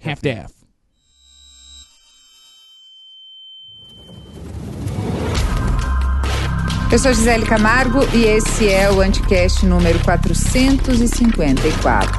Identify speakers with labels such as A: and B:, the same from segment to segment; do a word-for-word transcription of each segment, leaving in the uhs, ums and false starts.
A: half-daff.
B: Eu sou Gisele Camargo e esse é o Anticast número quatrocentos e cinquenta e quatro.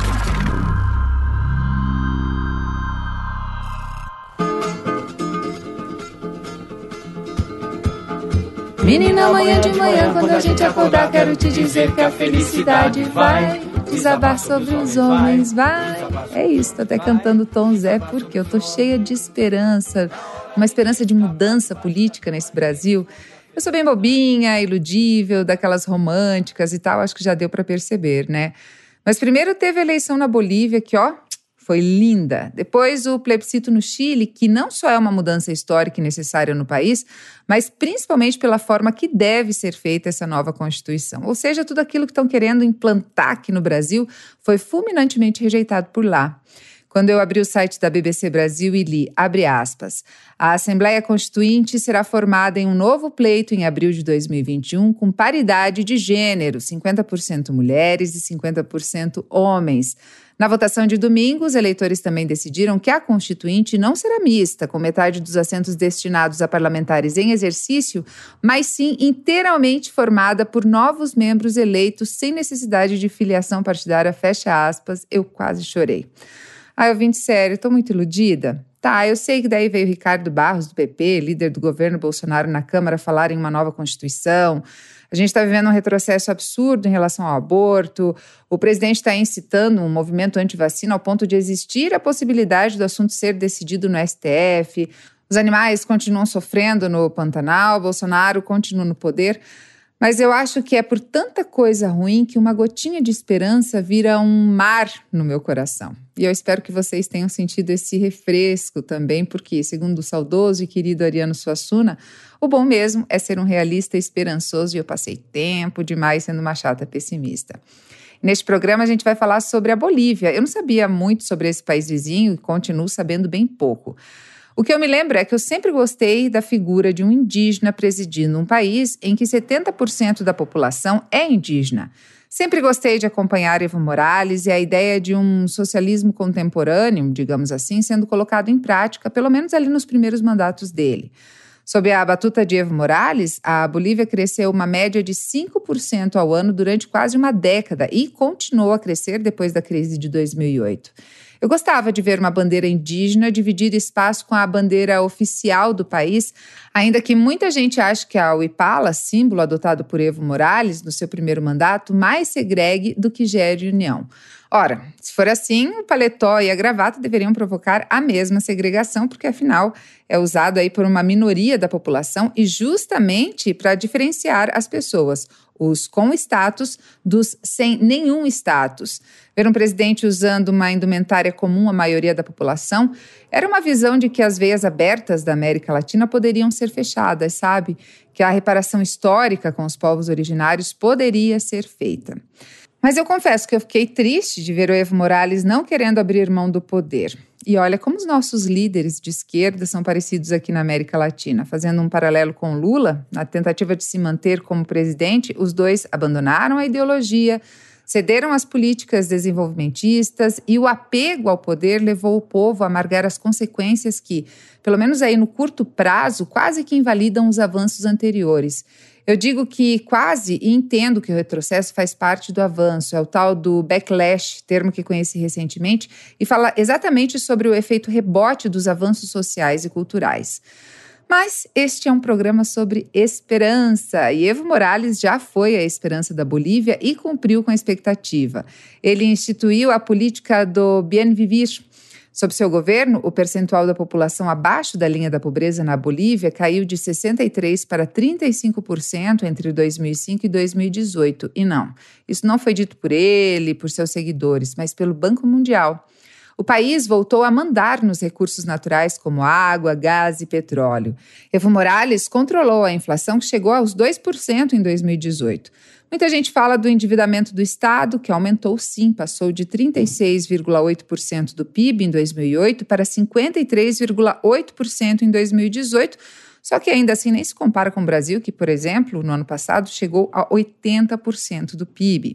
B: Menina, amanhã de manhã, quando a gente acordar, quero te dizer que a felicidade vai desabar sobre os homens, vai. É isso, tô até cantando Tom Zé, porque eu tô cheia de esperança, uma esperança de mudança política nesse Brasil. Eu sou bem bobinha, iludível, daquelas românticas e tal, acho que já deu pra perceber, né? Mas primeiro teve a eleição na Bolívia, que ó, foi linda. Depois o plebiscito no Chile, que não só é uma mudança histórica e necessária no país, mas principalmente pela forma que deve ser feita essa nova Constituição. Ou seja, tudo aquilo que estão querendo implantar aqui no Brasil foi fulminantemente rejeitado por lá. Quando eu abri o site da B B C Brasil e li, abre aspas, a Assembleia Constituinte será formada em um novo pleito em abril de dois mil e vinte e um com paridade de gênero, cinquenta por cento mulheres e cinquenta por cento homens. Na votação de domingo, os eleitores também decidiram que a Constituinte não será mista, com metade dos assentos destinados a parlamentares em exercício, mas sim inteiramente formada por novos membros eleitos sem necessidade de filiação partidária, fecha aspas, eu quase chorei. Ah, eu vim de sério, tô muito iludida? Tá, eu sei que daí veio Ricardo Barros, do P P, líder do governo Bolsonaro na Câmara, falar em uma nova Constituição. A gente está vivendo um retrocesso absurdo em relação ao aborto. O presidente está incitando um movimento anti-vacina ao ponto de existir a possibilidade do assunto ser decidido no S T F. Os animais continuam sofrendo no Pantanal, Bolsonaro continua no poder. Mas eu acho que é por tanta coisa ruim que uma gotinha de esperança vira um mar no meu coração. E eu espero que vocês tenham sentido esse refresco também, porque, segundo o saudoso e querido Ariano Suassuna, o bom mesmo é ser um realista esperançoso e eu passei tempo demais sendo uma chata pessimista. Neste programa a gente vai falar sobre a Bolívia. Eu não sabia muito sobre esse país vizinho e continuo sabendo bem pouco. O que eu me lembro é que eu sempre gostei da figura de um indígena presidindo um país em que setenta por cento da população é indígena. Sempre gostei de acompanhar Evo Morales e a ideia de um socialismo contemporâneo, digamos assim, sendo colocado em prática, pelo menos ali nos primeiros mandatos dele. Sob a batuta de Evo Morales, a Bolívia cresceu uma média de cinco por cento ao ano durante quase uma década e continuou a crescer depois da crise de dois mil e oito. Eu gostava de ver uma bandeira indígena dividir espaço com a bandeira oficial do país, ainda que muita gente ache que a Uipala, símbolo adotado por Evo Morales no seu primeiro mandato, mais segregue do que gere união. Ora, se for assim, o paletó e a gravata deveriam provocar a mesma segregação, porque afinal é usado aí por uma minoria da população e justamente para diferenciar as pessoas, os com status dos sem nenhum status. Ver um presidente usando uma indumentária comum à maioria da população era uma visão de que as veias abertas da América Latina poderiam ser fechadas, sabe? Que a reparação histórica com os povos originários poderia ser feita. Mas eu confesso que eu fiquei triste de ver o Evo Morales não querendo abrir mão do poder. E olha como os nossos líderes de esquerda são parecidos aqui na América Latina. Fazendo um paralelo com Lula, na tentativa de se manter como presidente, os dois abandonaram a ideologia, cederam às políticas desenvolvimentistas e o apego ao poder levou o povo a amargar as consequências que, pelo menos aí no curto prazo, quase que invalidam os avanços anteriores. Eu digo que quase e entendo que o retrocesso faz parte do avanço, é o tal do backlash, termo que conheci recentemente, e fala exatamente sobre o efeito rebote dos avanços sociais e culturais. Mas este é um programa sobre esperança, e Evo Morales já foi a esperança da Bolívia e cumpriu com a expectativa. Ele instituiu a política do Bien Vivir. Sob seu governo, o percentual da população abaixo da linha da pobreza na Bolívia caiu de sessenta e três por cento para trinta e cinco por cento entre dois mil e cinco e dois mil e dezoito. E não, isso não foi dito por ele, por seus seguidores, mas pelo Banco Mundial. O país voltou a mandar nos recursos naturais como água, gás e petróleo. Evo Morales controlou a inflação, que chegou aos dois por cento em dois mil e dezoito. Muita gente fala do endividamento do Estado, que aumentou sim, passou de trinta e seis vírgula oito por cento do P I B em dois mil e oito para cinquenta e três vírgula oito por cento em dois mil e dezoito, só que ainda assim nem se compara com o Brasil, que, por exemplo, no ano passado chegou a oitenta por cento do P I B.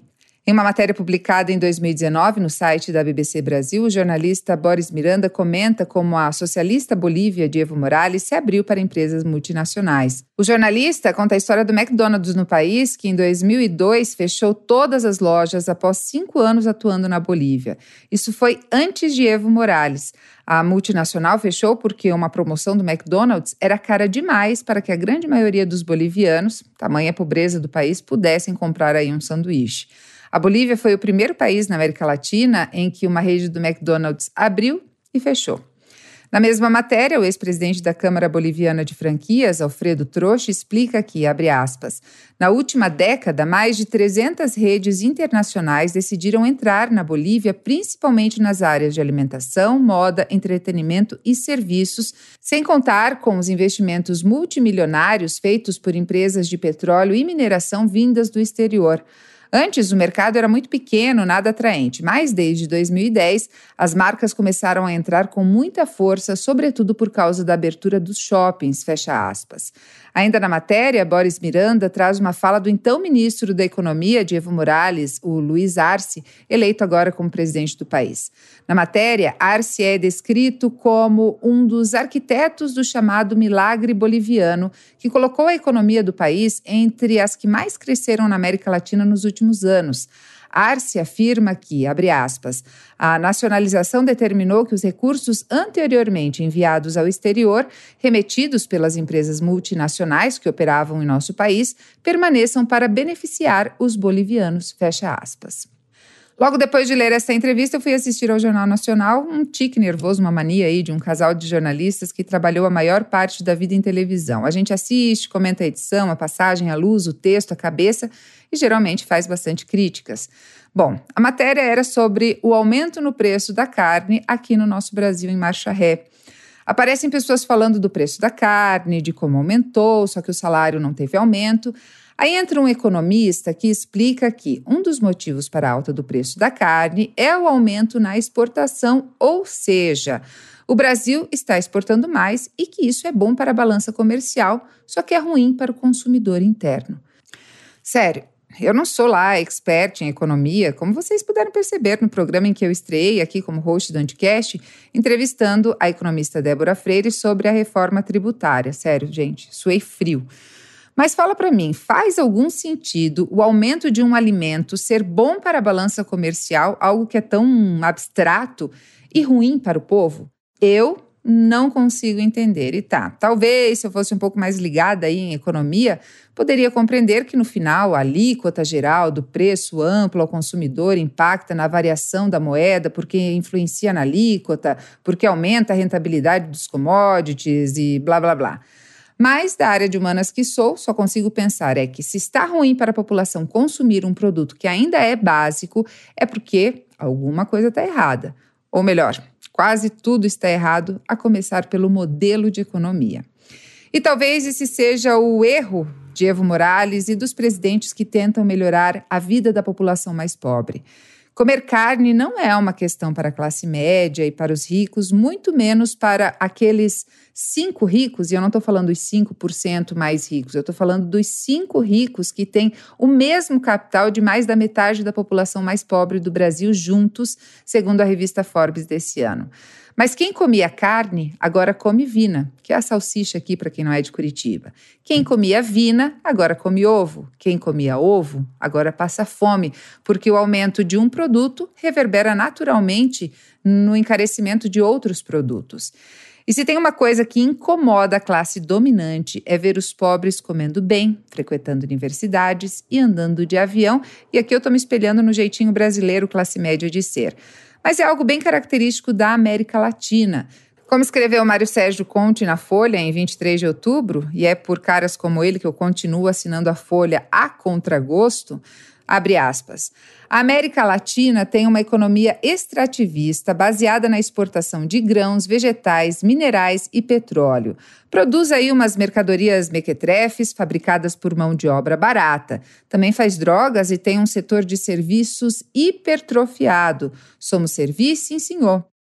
B: Em uma matéria publicada em dois mil e dezenove no site da B B C Brasil, o jornalista Boris Miranda comenta como a socialista Bolívia de Evo Morales se abriu para empresas multinacionais. O jornalista conta a história do McDonald's no país, que em dois mil e dois fechou todas as lojas após cinco anos atuando na Bolívia. Isso foi antes de Evo Morales. A multinacional fechou porque uma promoção do McDonald's era cara demais para que a grande maioria dos bolivianos, tamanha pobreza do país, pudessem comprar aí um sanduíche. A Bolívia foi o primeiro país na América Latina em que uma rede do McDonald's abriu e fechou. Na mesma matéria, o ex-presidente da Câmara Boliviana de Franquias, Alfredo Troche, explica que, abre aspas, na última década, mais de trezentas redes internacionais decidiram entrar na Bolívia, principalmente nas áreas de alimentação, moda, entretenimento e serviços, sem contar com os investimentos multimilionários feitos por empresas de petróleo e mineração vindas do exterior. Antes, o mercado era muito pequeno, nada atraente, mas desde dois mil e dez, as marcas começaram a entrar com muita força, sobretudo por causa da abertura dos shoppings, fecha aspas. Ainda na matéria, Boris Miranda traz uma fala do então ministro da Economia de Evo Morales, o Luiz Arce, eleito agora como presidente do país. Na matéria, Arce é descrito como um dos arquitetos do chamado milagre boliviano, que colocou a economia do país entre as que mais cresceram na América Latina nos últimos anos. Arce afirma que, abre aspas, a nacionalização determinou que os recursos anteriormente enviados ao exterior, remetidos pelas empresas multinacionais que operavam em nosso país, permaneçam para beneficiar os bolivianos, fecha aspas. Logo depois de ler essa entrevista, eu fui assistir ao Jornal Nacional, um tique nervoso, uma mania aí de um casal de jornalistas que trabalhou a maior parte da vida em televisão. A gente assiste, comenta a edição, a passagem, a luz, o texto, a cabeça e geralmente faz bastante críticas. Bom, a matéria era sobre o aumento no preço da carne aqui no nosso Brasil em marcha ré. Aparecem pessoas falando do preço da carne, de como aumentou, só que o salário não teve aumento. Aí entra um economista que explica que um dos motivos para a alta do preço da carne é o aumento na exportação, ou seja, o Brasil está exportando mais e que isso é bom para a balança comercial, só que é ruim para o consumidor interno. Sério, eu não sou lá expert em economia, como vocês puderam perceber no programa em que eu estreiei aqui como host do Anticast, entrevistando a economista Débora Freire sobre a reforma tributária. Sério, gente, suei frio. Mas fala para mim, faz algum sentido o aumento de um alimento ser bom para a balança comercial, algo que é tão abstrato e ruim para o povo? Eu não consigo entender. E tá, talvez se eu fosse um pouco mais ligada aí em economia, poderia compreender que no final a alíquota geral do preço amplo ao consumidor impacta na variação da moeda porque influencia na alíquota, porque aumenta a rentabilidade dos commodities e blá blá blá. Mas, da área de humanas que sou, só consigo pensar é que se está ruim para a população consumir um produto que ainda é básico, é porque alguma coisa está errada. Ou melhor, quase tudo está errado, a começar pelo modelo de economia. E talvez esse seja o erro de Evo Morales e dos presidentes que tentam melhorar a vida da população mais pobre. Comer carne não é uma questão para a classe média e para os ricos, muito menos para aqueles cinco ricos, e eu não estou falando dos cinco por cento mais ricos, eu estou falando dos cinco ricos que têm o mesmo capital de mais da metade da população mais pobre do Brasil juntos, segundo a revista Forbes desse ano. Mas quem comia carne, agora come vina, que é a salsicha aqui para quem não é de Curitiba. Quem comia vina, agora come ovo. Quem comia ovo, agora passa fome, porque o aumento de um produto reverbera naturalmente no encarecimento de outros produtos. E se tem uma coisa que incomoda a classe dominante é ver os pobres comendo bem, frequentando universidades e andando de avião. E aqui eu estou me espelhando no jeitinho brasileiro classe média de ser. Mas é algo bem característico da América Latina. Como escreveu Mário Sérgio Conte na Folha em vinte e três de outubro, e é por caras como ele que eu continuo assinando a Folha a contragosto, abre aspas, a América Latina tem uma economia extrativista baseada na exportação de grãos, vegetais, minerais e petróleo. Produz aí umas mercadorias mequetrefes fabricadas por mão de obra barata. Também faz drogas e tem um setor de serviços hipertrofiado. Somos serviço, sim, senhor.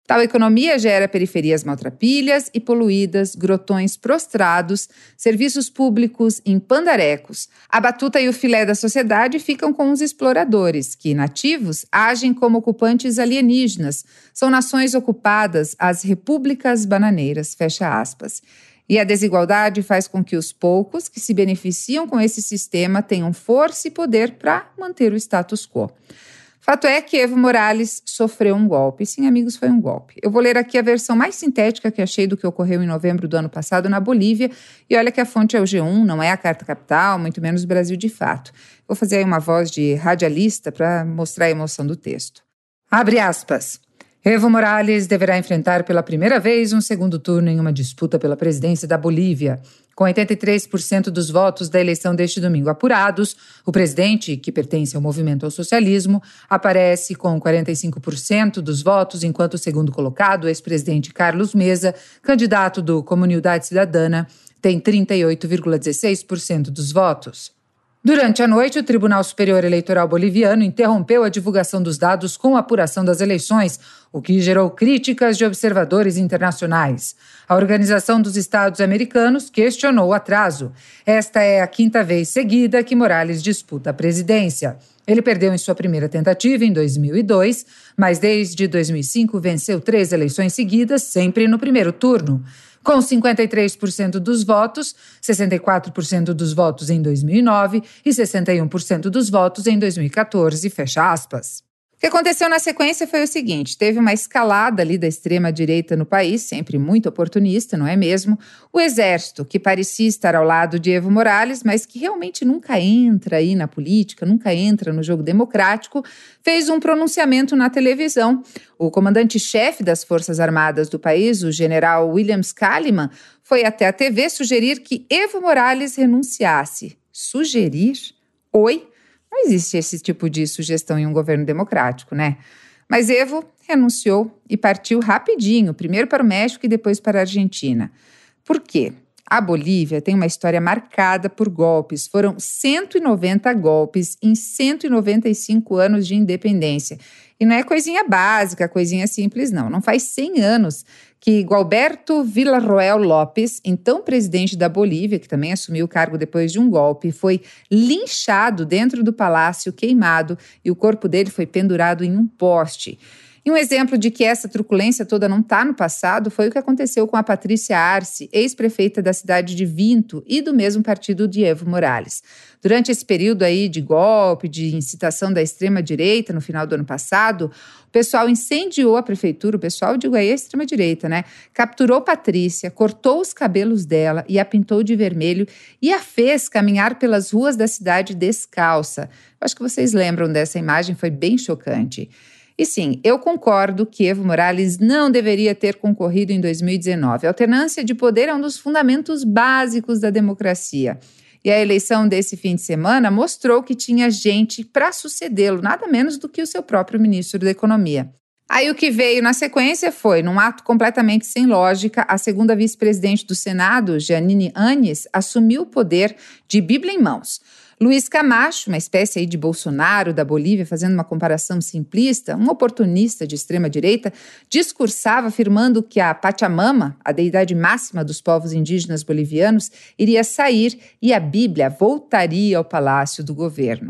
B: Tal economia gera periferias maltrapilhas e poluídas, grotões prostrados, serviços públicos em pandarecos. A batuta e o filé da sociedade ficam com os exploradores, que, inativos, agem como ocupantes alienígenas. São nações ocupadas, as repúblicas bananeiras, fecha aspas. E a desigualdade faz com que os poucos que se beneficiam com esse sistema tenham força e poder para manter o status quo. Fato é que Evo Morales sofreu um golpe. Sim, amigos, foi um golpe. Eu vou ler aqui a versão mais sintética que achei do que ocorreu em novembro do ano passado na Bolívia. E olha que a fonte é o G um, não é a Carta Capital, muito menos o Brasil de Fato. Vou fazer aí uma voz de radialista para mostrar a emoção do texto. Abre aspas. Evo Morales deverá enfrentar pela primeira vez um segundo turno em uma disputa pela presidência da Bolívia. Com oitenta e três por cento dos votos da eleição deste domingo apurados, o presidente, que pertence ao movimento ao socialismo, aparece com quarenta e cinco por cento dos votos, enquanto o segundo colocado, o ex-presidente Carlos Mesa, candidato do Comunidade Cidadana, tem trinta e oito vírgula dezesseis por cento dos votos. Durante a noite, o Tribunal Superior Eleitoral Boliviano interrompeu a divulgação dos dados com a apuração das eleições, o que gerou críticas de observadores internacionais. A Organização dos Estados Americanos questionou o atraso. Esta é a quinta vez seguida que Morales disputa a presidência. Ele perdeu em sua primeira tentativa em dois mil e dois, mas desde dois mil e cinco venceu três eleições seguidas, sempre no primeiro turno. Com cinquenta e três por cento dos votos, sessenta e quatro por cento dos votos em dois mil e nove e sessenta e um por cento dos votos em dois mil e quatorze, fecha aspas. O que aconteceu na sequência foi o seguinte, teve uma escalada ali da extrema-direita no país, sempre muito oportunista, não é mesmo? O exército, que parecia estar ao lado de Evo Morales, mas que realmente nunca entra aí na política, nunca entra no jogo democrático, fez um pronunciamento na televisão. O comandante-chefe das Forças Armadas do país, o general William Kalimann, foi até a T V sugerir que Evo Morales renunciasse. Sugerir? Oi? Não existe esse tipo de sugestão em um governo democrático, né? Mas Evo renunciou e partiu rapidinho, primeiro para o México e depois para a Argentina. Por quê? A Bolívia tem uma história marcada por golpes. Foram cento e noventa golpes em cento e noventa e cinco anos de independência. E não é coisinha básica, coisinha simples, não. Não faz cem anos que Gualberto Villarroel Lopes, então presidente da Bolívia, que também assumiu o cargo depois de um golpe, foi linchado dentro do palácio, queimado, e o corpo dele foi pendurado em um poste. E um exemplo de que essa truculência toda não está no passado foi o que aconteceu com a Patrícia Arce, ex-prefeita da cidade de Vinto e do mesmo partido de Evo Morales. Durante esse período aí de golpe, de incitação da extrema-direita, no final do ano passado, o pessoal incendiou a prefeitura, o pessoal, digo aí, a extrema-direita, né? Capturou Patrícia, cortou os cabelos dela e a pintou de vermelho e a fez caminhar pelas ruas da cidade descalça. Eu acho que vocês lembram dessa imagem, foi bem chocante. E sim, eu concordo que Evo Morales não deveria ter concorrido em dois mil e dezenove. A alternância de poder é um dos fundamentos básicos da democracia. E a eleição desse fim de semana mostrou que tinha gente para sucedê-lo, nada menos do que o seu próprio ministro da Economia. Aí o que veio na sequência foi, num ato completamente sem lógica, a segunda vice-presidente do Senado, Jeanine Áñez, assumiu o poder de Bíblia em mãos. Luiz Camacho, uma espécie aí de Bolsonaro da Bolívia, fazendo uma comparação simplista, um oportunista de extrema-direita, discursava afirmando que a Pachamama, a deidade máxima dos povos indígenas bolivianos, iria sair e a Bíblia voltaria ao palácio do governo.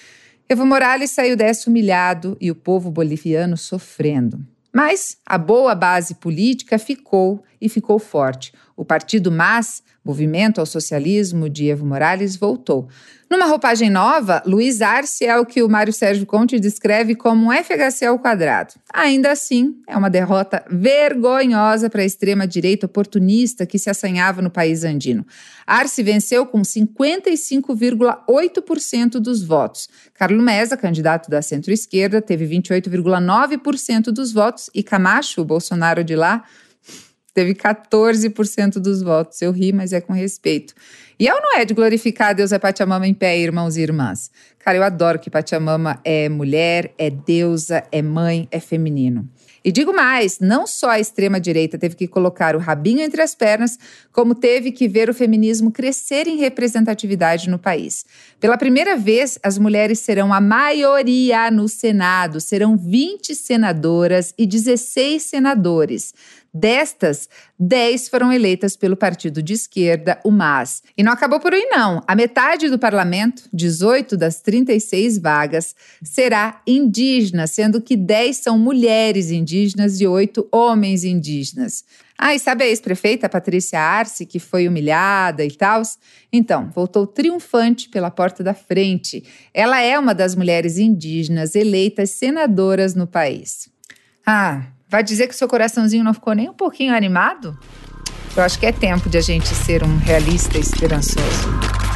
B: Evo Morales saiu dessa humilhado e o povo boliviano sofrendo. Mas a boa base política ficou e ficou forte. O partido M A S, Movimento ao Socialismo de Evo Morales, voltou. Numa roupagem nova, Luiz Arce é o que o Mário Sérgio Conte descreve como um F H C ao quadrado. Ainda assim, é uma derrota vergonhosa para a extrema-direita oportunista que se assanhava no país andino. Arce venceu com cinquenta e cinco vírgula oito por cento dos votos. Carlos Mesa, candidato da centro-esquerda, teve vinte e oito vírgula nove por cento dos votos e Camacho, o Bolsonaro de lá, teve quatorze por cento dos votos. Eu ri, mas é com respeito. E é ou não é de glorificar a deusa Pachamama em pé, irmãos e irmãs? Cara, eu adoro que Pachamama é mulher, é deusa, é mãe, é feminino. E digo mais, não só a extrema-direita teve que colocar o rabinho entre as pernas, como teve que ver o feminismo crescer em representatividade no país. Pela primeira vez, as mulheres serão a maioria no Senado. Serão vinte senadoras e dezesseis senadores. Destas, dez foram eleitas pelo partido de esquerda, o M A S. E não acabou por aí, não. A metade do parlamento, dezoito das trinta e seis vagas, será indígena, sendo que dez são mulheres indígenas e oito homens indígenas. Ah, e sabe a ex-prefeita Patrícia Arce, que foi humilhada e tal? Então, voltou triunfante pela porta da frente. Ela é uma das mulheres indígenas eleitas senadoras no país. Ah, vai dizer que seu coraçãozinho não ficou nem um pouquinho animado? Eu acho que é tempo de a gente ser um realista esperançoso.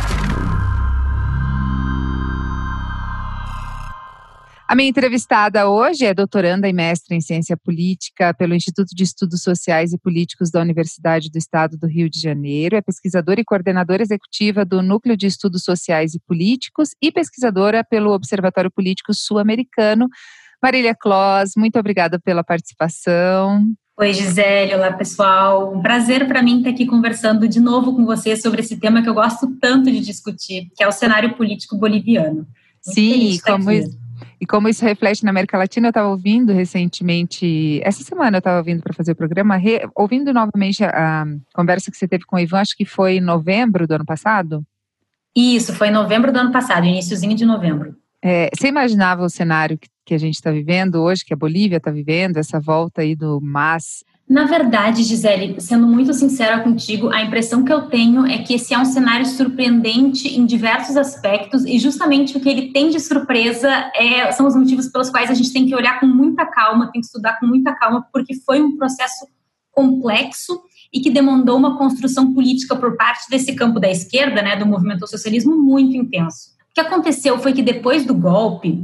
B: A minha entrevistada hoje é doutoranda e mestre em Ciência Política pelo Instituto de Estudos Sociais e Políticos da Universidade do Estado do Rio de Janeiro. É pesquisadora e coordenadora executiva do Núcleo de Estudos Sociais e Políticos e pesquisadora pelo Observatório Político Sul-Americano. Marília Clos, muito obrigada pela participação.
A: Oi, Gisele. Olá, pessoal. Um prazer para mim estar aqui conversando de novo com vocês sobre esse tema que eu gosto tanto de discutir, que é o cenário político boliviano. Muito
B: Sim, como isso, e como isso reflete na América Latina, eu estava ouvindo recentemente, essa semana eu estava ouvindo para fazer o programa, re, ouvindo novamente a, a conversa que você teve com o Ivan, acho que foi em novembro do ano passado?
A: Isso, foi em novembro do ano passado, iniciozinho de novembro.
B: É, você imaginava o cenário que, que a gente está vivendo hoje, que a Bolívia está vivendo, essa volta aí do M A S?
A: Na verdade, Gisele, sendo muito sincera contigo, a impressão que eu tenho é que esse é um cenário surpreendente em diversos aspectos e justamente o que ele tem de surpresa é, são os motivos pelos quais a gente tem que olhar com muita calma, tem que estudar com muita calma, porque foi um processo complexo e que demandou uma construção política por parte desse campo da esquerda, né, do movimento ao socialismo, muito intenso. O que aconteceu foi que depois do golpe,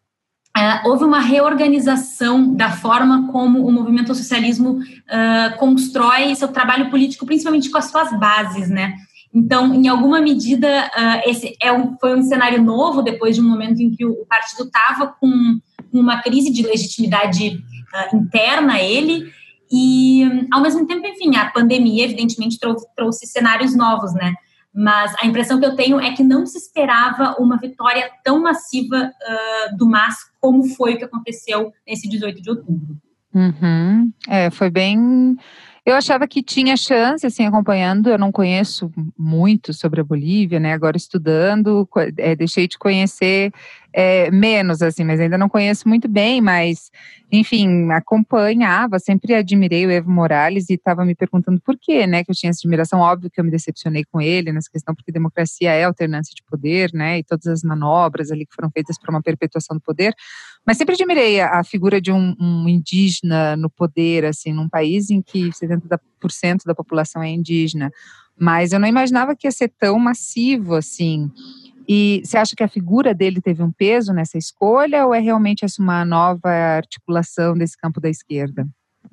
A: Uh, houve uma reorganização da forma como o movimento ao socialismo uh, constrói seu trabalho político, principalmente com as suas bases, né? Então, em alguma medida, uh, esse é um, foi um cenário novo, depois de um momento em que o, o partido estava com uma crise de legitimidade uh, interna a ele, e, ao mesmo tempo, enfim, a pandemia, evidentemente, trouxe, trouxe cenários novos, né? Mas a impressão que eu tenho é que não se esperava uma vitória tão massiva uh, do M A S como foi o que aconteceu nesse dezoito de outubro.
B: Uhum. É, foi bem... Eu achava que tinha chance, assim, acompanhando. Eu não conheço muito sobre a Bolívia, né? Agora estudando, é, deixei de conhecer é, menos, assim, mas ainda não conheço muito bem, mas, enfim, acompanhava, sempre admirei o Evo Morales e estava me perguntando por quê, né? Que eu tinha essa admiração, óbvio que eu me decepcionei com ele nessa questão, porque democracia é alternância de poder, né? E todas as manobras ali que foram feitas para uma perpetuação do poder. Mas sempre admirei a, a figura de um, um indígena no poder, assim, num país em que setenta por cento da população é indígena. Mas eu não imaginava que ia ser tão massivo, assim. E você acha que a figura dele teve um peso nessa escolha ou é realmente essa uma nova articulação desse campo da esquerda?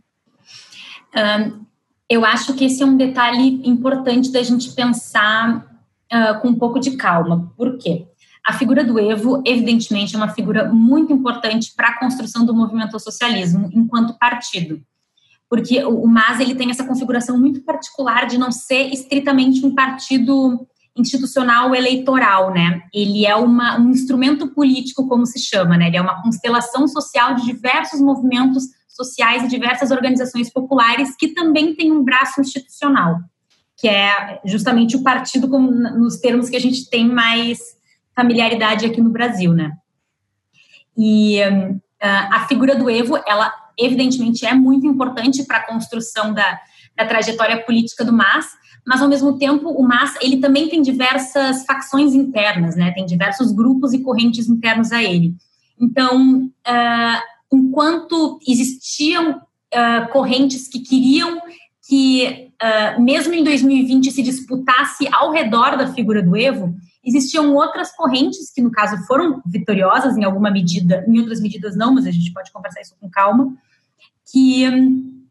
A: Um, eu acho que esse é um detalhe importante da gente pensar uh, com um pouco de calma. Por quê? A figura do Evo, evidentemente, é uma figura muito importante para a construção do movimento ao socialismo enquanto partido. Porque o M A S ele tem essa configuração muito particular de não ser estritamente um partido institucional eleitoral, né? Ele é uma, um instrumento político, como se chama, né? Ele é uma constelação social de diversos movimentos sociais e diversas organizações populares que também tem um braço institucional, que é justamente o partido como, nos termos que a gente tem mais familiaridade aqui no Brasil, né? E uh, a figura do Evo, ela evidentemente é muito importante para a construção da, da trajetória política do M A S, mas ao mesmo tempo o M A S ele também tem diversas facções internas, né? Tem diversos grupos e correntes internos a ele. Então, uh, enquanto existiam uh, correntes que queriam que, uh, mesmo em dois mil e vinte, se disputasse ao redor da figura do Evo, existiam outras correntes que, no caso, foram vitoriosas em alguma medida, em outras medidas não, mas a gente pode conversar isso com calma, que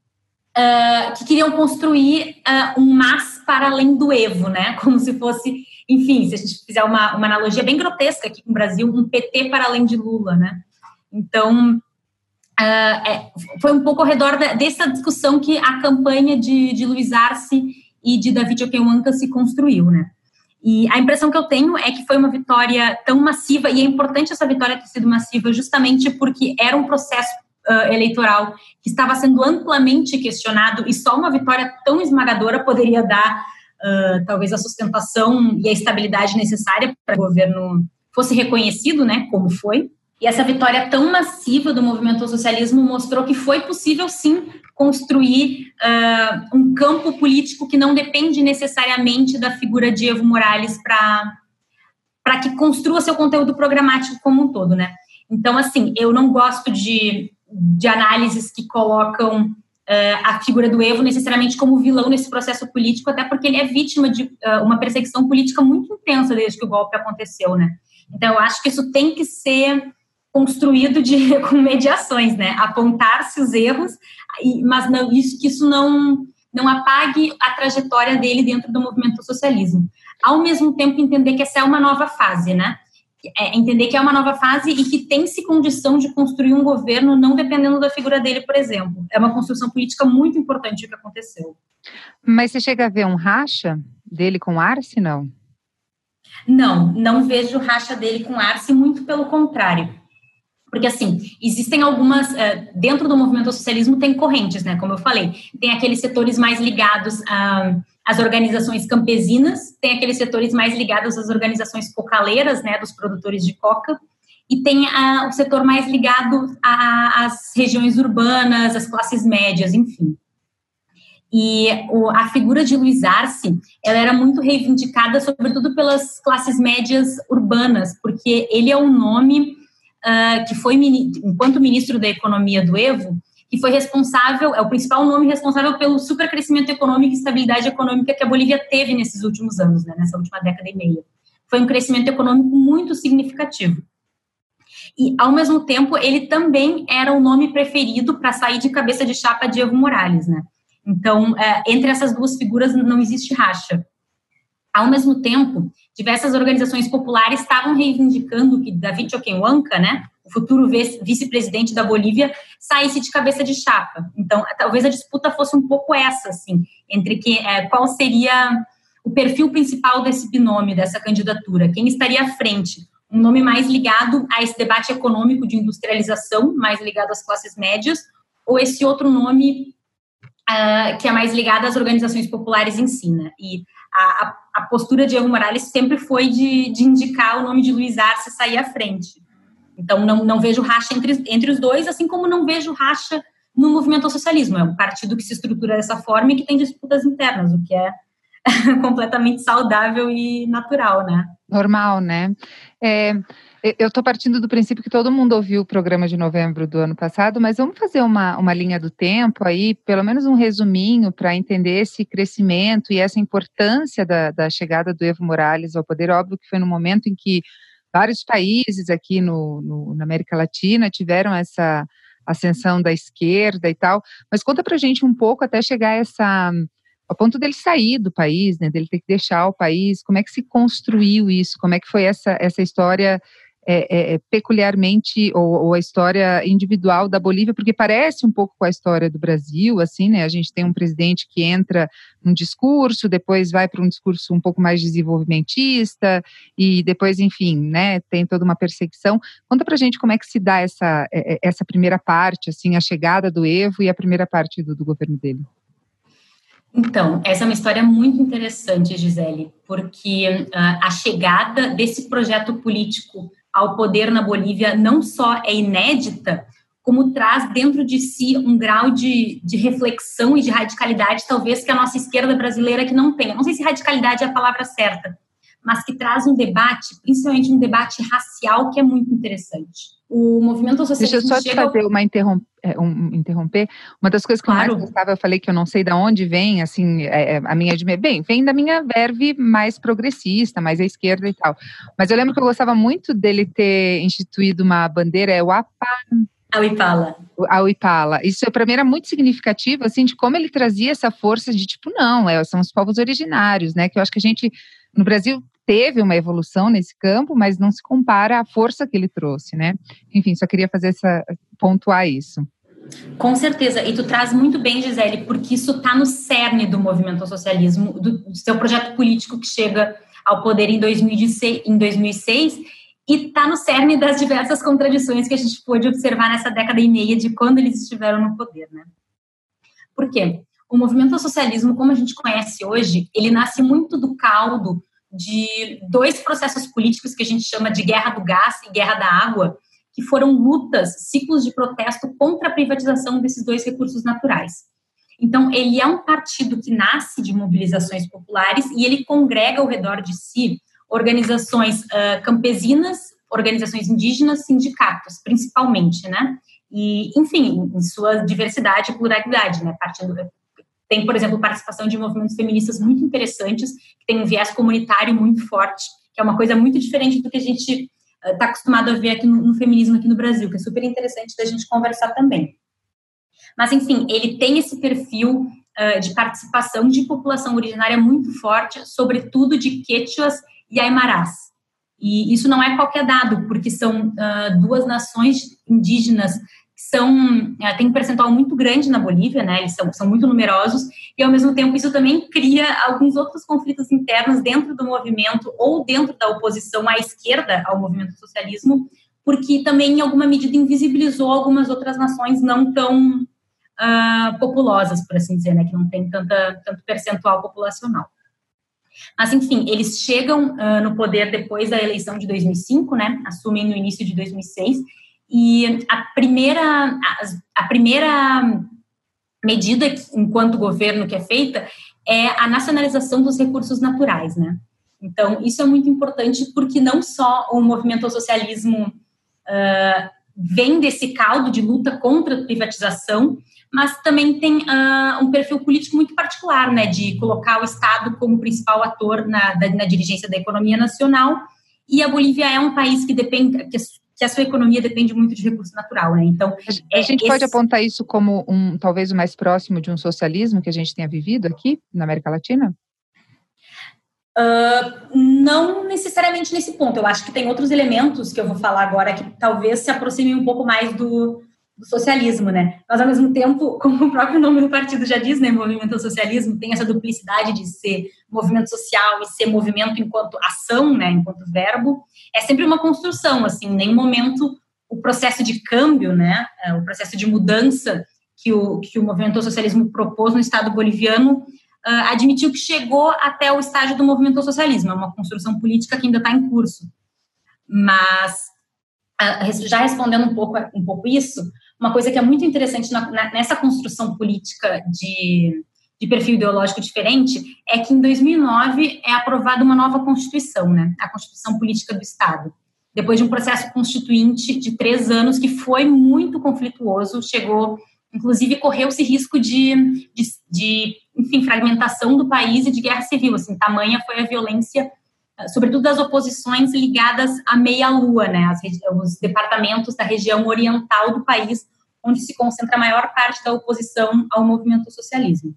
A: uh, que queriam construir uh, um MAS para além do Evo, né? Como se fosse, enfim, se a gente fizer uma, uma analogia bem grotesca aqui com o Brasil, um P T para além de Lula, né? Então, uh, é, foi um pouco ao redor da, dessa discussão que a campanha de, de Luiz Arce e de David Oquenhunca se construiu, né? E a impressão que eu tenho é que foi uma vitória tão massiva, e é importante essa vitória ter sido massiva justamente porque era um processo uh, eleitoral que estava sendo amplamente questionado, e só uma vitória tão esmagadora poderia dar uh, talvez a sustentação e a estabilidade necessária para que o governo fosse reconhecido, né, como foi. E essa vitória tão massiva do movimento ao socialismo mostrou que foi possível, sim, construir uh, um campo político que não depende necessariamente da figura de Evo Morales para que construa seu conteúdo programático como um todo, né? Então, assim, eu não gosto de, de análises que colocam uh, a figura do Evo necessariamente como vilão nesse processo político, até porque ele é vítima de uh, uma perseguição política muito intensa desde que o golpe aconteceu, né? Então, eu acho que isso tem que ser construído de, com mediações, né? Apontar-se os erros, mas não, isso, que isso não, não apague a trajetória dele dentro do movimento do socialismo. Ao mesmo tempo, entender que essa é uma nova fase, né? É, entender que é uma nova fase e que tem-se condição de construir um governo não dependendo da figura dele, por exemplo. É uma construção política muito importante o que aconteceu.
B: Mas você chega a ver um racha dele com Arce, não?
A: Não, não vejo racha dele com Arce, muito pelo contrário. Porque, assim, existem algumas, dentro do movimento ao socialismo tem correntes, né, como eu falei, tem aqueles setores mais ligados às organizações campesinas, tem aqueles setores mais ligados às organizações cocaleiras, né, dos produtores de coca, e tem a, o setor mais ligado às regiões urbanas, às classes médias, enfim. E o, a figura de Luiz Arce, ela era muito reivindicada, sobretudo pelas classes médias urbanas, porque ele é um nome... Uh, que foi, enquanto ministro da Economia do Evo, que foi responsável, é o principal nome responsável pelo supercrescimento econômico e estabilidade econômica que a Bolívia teve nesses últimos anos, né, nessa última década e meia. Foi um crescimento econômico muito significativo. E, ao mesmo tempo, ele também era o nome preferido para sair de cabeça de chapa de Evo Morales, né? Então, uh, entre essas duas figuras não existe racha. Ao mesmo tempo, diversas organizações populares estavam reivindicando que David Oquenhunca, né, o futuro vice-presidente da Bolívia, saísse de cabeça de chapa. Então, talvez a disputa fosse um pouco essa, assim, entre que, é, qual seria o perfil principal desse binômio, dessa candidatura, quem estaria à frente. Um nome mais ligado a esse debate econômico de industrialização, mais ligado às classes médias, ou esse outro nome uh, que é mais ligado às organizações populares em si, né? E A, a postura de Evo Morales sempre foi de, de indicar o nome de Luiz Arce sair à frente. Então, não, não vejo racha entre, entre os dois, assim como não vejo racha no movimento ao socialismo. É um partido que se estrutura dessa forma e que tem disputas internas, o que é completamente saudável e natural, né?
B: Normal, né? É, eu estou partindo do princípio que todo mundo ouviu o programa de novembro do ano passado, mas vamos fazer uma, uma linha do tempo aí, pelo menos um resuminho para entender esse crescimento e essa importância da, da chegada do Evo Morales ao poder. Óbvio que foi no momento em que vários países aqui no, no, na América Latina tiveram essa ascensão da esquerda e tal, mas conta pra gente um pouco até chegar a essa... ao ponto dele sair do país, né, dele ter que deixar o país, como é que se construiu isso, como é que foi essa, essa história é, é, peculiarmente, ou, ou a história individual da Bolívia, porque parece um pouco com a história do Brasil, assim, né, a gente tem um presidente que entra num discurso, depois vai para um discurso um pouco mais desenvolvimentista, e depois, enfim, né, tem toda uma perseguição. Conta pra gente como é que se dá essa, essa primeira parte, assim, a chegada do Evo e a primeira parte do, do governo dele.
A: Então, essa é uma história muito interessante, Gisele, porque uh, a chegada desse projeto político ao poder na Bolívia não só é inédita, como traz dentro de si um grau de, de reflexão e de radicalidade, talvez que a nossa esquerda brasileira que não tem. Não sei se radicalidade é a palavra certa, mas que traz um debate, principalmente um debate racial, que é muito interessante. O movimento socialista...
B: Deixa eu só te
A: chega...
B: fazer uma interrom... um, interromper. Uma das coisas que claro. eu mais gostava, eu falei que eu não sei de onde vem, assim, é, a minha... Bem, vem da minha verve mais progressista, mais à esquerda e tal. Mas eu lembro que eu gostava muito dele ter instituído uma bandeira, é o A P A,
A: A Uipala.
B: A Uipala. Isso para mim era muito significativo, assim, de como ele trazia essa força de tipo, não, é, são os povos originários, né? Que eu acho que a gente, no Brasil, teve uma evolução nesse campo, mas não se compara à força que ele trouxe, né? Enfim, só queria fazer essa, pontuar isso.
A: Com certeza, e tu traz muito bem, Gisele, porque isso está no cerne do movimento ao socialismo, do, do seu projeto político que chega ao poder em dois mil e seis, e está no cerne das diversas contradições que a gente pôde observar nessa década e meia de quando eles estiveram no poder, né? Por quê? O movimento ao socialismo, como a gente conhece hoje, ele nasce muito do caldo de dois processos políticos que a gente chama de guerra do gás e guerra da água, que foram lutas, ciclos de protesto contra a privatização desses dois recursos naturais. Então, ele é um partido que nasce de mobilizações populares e ele congrega ao redor de si organizações uh, campesinas, organizações indígenas, sindicatos, principalmente, né? E, enfim, em sua diversidade e pluralidade, né? Partindo, tem, por exemplo, participação de movimentos feministas muito interessantes, que tem um viés comunitário muito forte, que é uma coisa muito diferente do que a gente está acostumado a ver aqui no, no feminismo aqui no Brasil, que é super interessante da gente conversar também. Mas, enfim, ele tem esse perfil uh, de participação de população originária muito forte, sobretudo de quechuas e aimarás. E isso não é qualquer dado, porque são uh, duas nações indígenas que são, uh, tem um percentual muito grande na Bolívia, né? Eles são, são muito numerosos, e ao mesmo tempo isso também cria alguns outros conflitos internos dentro do movimento ou dentro da oposição à esquerda ao movimento do socialismo, porque também em alguma medida invisibilizou algumas outras nações não tão uh, populosas, por assim dizer, né? Que não tem tanta, tanto percentual populacional. Mas, enfim, eles chegam uh, no poder depois da eleição de dois mil e cinco, né? Assumem no início de dois mil e seis, e a primeira, a, a primeira medida, que, enquanto governo, que é feita, é a nacionalização dos recursos naturais, né? Então, isso é muito importante porque não só o movimento ao socialismo uh, vem desse caldo de luta contra a privatização, mas também tem uh, um perfil político muito particular, né, de colocar o Estado como principal ator na, da, na dirigência da economia nacional, e a Bolívia é um país que depende, que a, que a sua economia depende muito de recurso natural, né, então...
B: A é, gente esse... pode apontar isso como, um, talvez, o mais próximo de um socialismo que a gente tenha vivido aqui, na América Latina?
A: Uh, não necessariamente nesse ponto, eu acho que tem outros elementos que eu vou falar agora que talvez se aproximem um pouco mais do... do socialismo, né? Mas, ao mesmo tempo, como o próprio nome do partido já diz, né, movimento ao socialismo, tem essa duplicidade de ser movimento social e ser movimento enquanto ação, né, enquanto verbo, é sempre uma construção, assim, em nenhum momento o processo de câmbio, né, o processo de mudança que o, que o movimento ao socialismo propôs no Estado boliviano, uh, admitiu que chegou até o estágio do movimento ao socialismo, é uma construção política que ainda está em curso. Mas, uh, já respondendo um pouco, um pouco isso, uma coisa que é muito interessante na, na, nessa construção política de, de perfil ideológico diferente é que em dois mil e nove é aprovada uma nova Constituição, né? A Constituição Política do Estado. Depois de um processo constituinte de três anos que foi muito conflituoso, chegou, inclusive, correu-se risco de, de, de, enfim, fragmentação do país e de guerra civil, assim, tamanha foi a violência, sobretudo das oposições ligadas à meia-lua, né, As, os departamentos da região oriental do país, onde se concentra a maior parte da oposição ao movimento ao socialismo.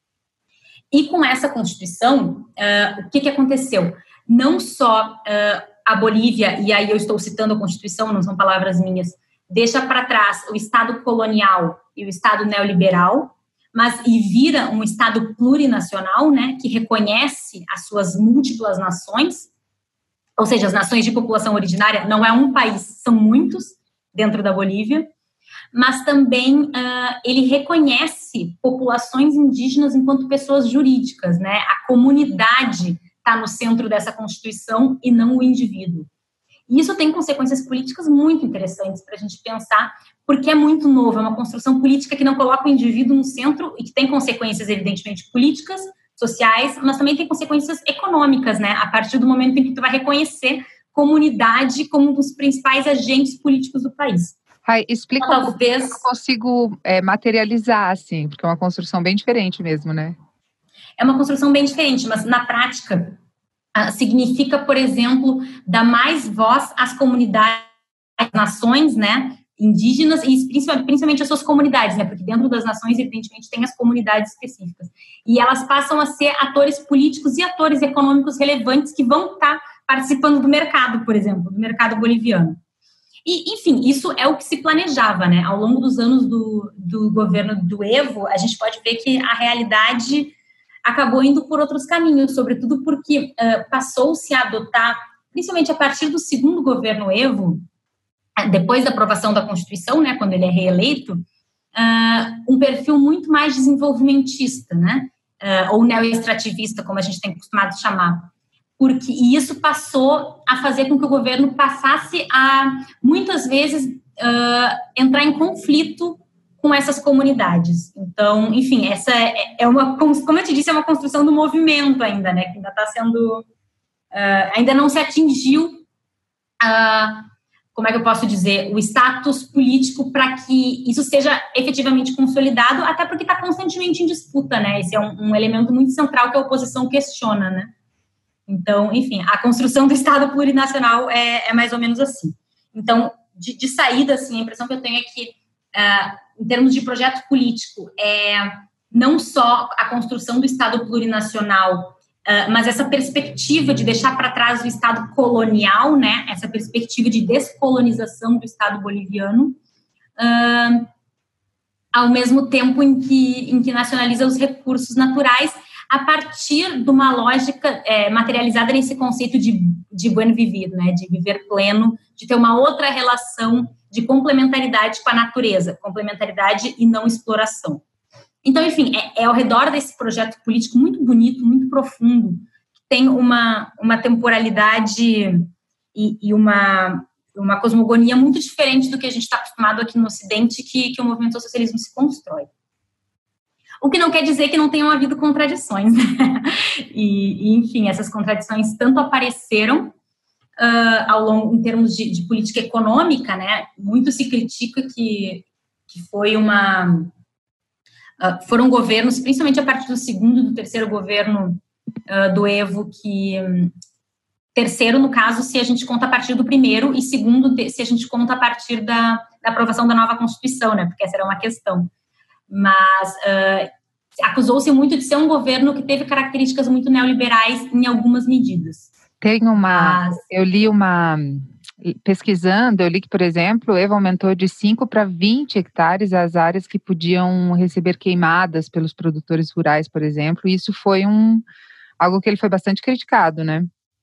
A: E com essa Constituição, uh, o que, que aconteceu? Não só uh, a Bolívia, e aí eu estou citando a Constituição, não são palavras minhas, deixa para trás o Estado colonial e o Estado neoliberal, mas e vira um Estado plurinacional, né, que reconhece as suas múltiplas nações, ou seja, as nações de população originária, não é um país, são muitos dentro da Bolívia, mas também uh, ele reconhece populações indígenas enquanto pessoas jurídicas, né, a comunidade está no centro dessa Constituição e não o indivíduo. E isso tem consequências políticas muito interessantes para a gente pensar, porque é muito novo, é uma construção política que não coloca o indivíduo no centro e que tem consequências, evidentemente, políticas, sociais, mas também tem consequências econômicas, né? A partir do momento em que tu vai reconhecer comunidade como um dos principais agentes políticos do país.
B: Rai, explica então, talvez eu consigo é, materializar, assim, porque é uma construção bem diferente mesmo, né?
A: É uma construção bem diferente, mas na prática significa, por exemplo, dar mais voz às comunidades, às nações, né, indígenas e principalmente as suas comunidades, né? Porque dentro das nações, evidentemente, tem as comunidades específicas. E elas passam a ser atores políticos e atores econômicos relevantes que vão estar participando do mercado, por exemplo, do mercado boliviano. E, enfim, isso é o que se planejava, né? Ao longo dos anos do, do governo do Evo, a gente pode ver que a realidade acabou indo por outros caminhos, sobretudo porque uh, passou-se a adotar, principalmente a partir do segundo governo Evo, depois da aprovação da Constituição, né, quando ele é reeleito, uh, um perfil muito mais desenvolvimentista, né, uh, ou neoextrativista, como a gente tem costumado chamar, porque e isso passou a fazer com que o governo passasse a, muitas vezes, uh, entrar em conflito com essas comunidades. Então, enfim, essa é, é uma, como eu te disse, é uma construção do movimento ainda, né, que ainda está sendo, uh, ainda não se atingiu a uh, como é que eu posso dizer, o status político para que isso seja efetivamente consolidado, até porque está constantemente em disputa, né? Esse é um, um elemento muito central que a oposição questiona, né? Então, enfim, a construção do Estado plurinacional é, é mais ou menos assim. Então, de, de saída, assim, a impressão que eu tenho é que, uh, em termos de projeto político, é não só a construção do Estado plurinacional, Uh, mas essa perspectiva de deixar para trás o Estado colonial, né, essa perspectiva de descolonização do Estado boliviano, uh, ao mesmo tempo em que, em que nacionaliza os recursos naturais, a partir de uma lógica é, materializada nesse conceito de, de buen vivir, né, de viver pleno, de ter uma outra relação de complementaridade com a natureza, complementaridade e não exploração. Então, enfim, é, é ao redor desse projeto político muito bonito, muito profundo, que tem uma, uma temporalidade e, e uma, uma cosmogonia muito diferente do que a gente está acostumado aqui no Ocidente, que, que o movimento do socialismo se constrói. O que não quer dizer que não tenham havido contradições, né? E, e enfim, essas contradições tanto apareceram uh, ao longo, em termos de, de política econômica, né? Muito se critica que, que foi uma... Uh, foram governos, principalmente a partir do segundo e do terceiro governo uh, do Evo, que um, terceiro, no caso, se a gente conta a partir do primeiro, e segundo, se a gente conta a partir da, da aprovação da nova Constituição, né, porque essa era uma questão. Mas uh, acusou-se muito de ser um governo que teve características muito neoliberais em algumas medidas.
B: Tem uma... Mas, eu li uma... Pesquisando, eu li que, por exemplo, o Evo aumentou de cinco para vinte hectares as áreas que podiam receber queimadas pelos produtores rurais, por exemplo, e isso foi um, algo que ele foi bastante criticado, né?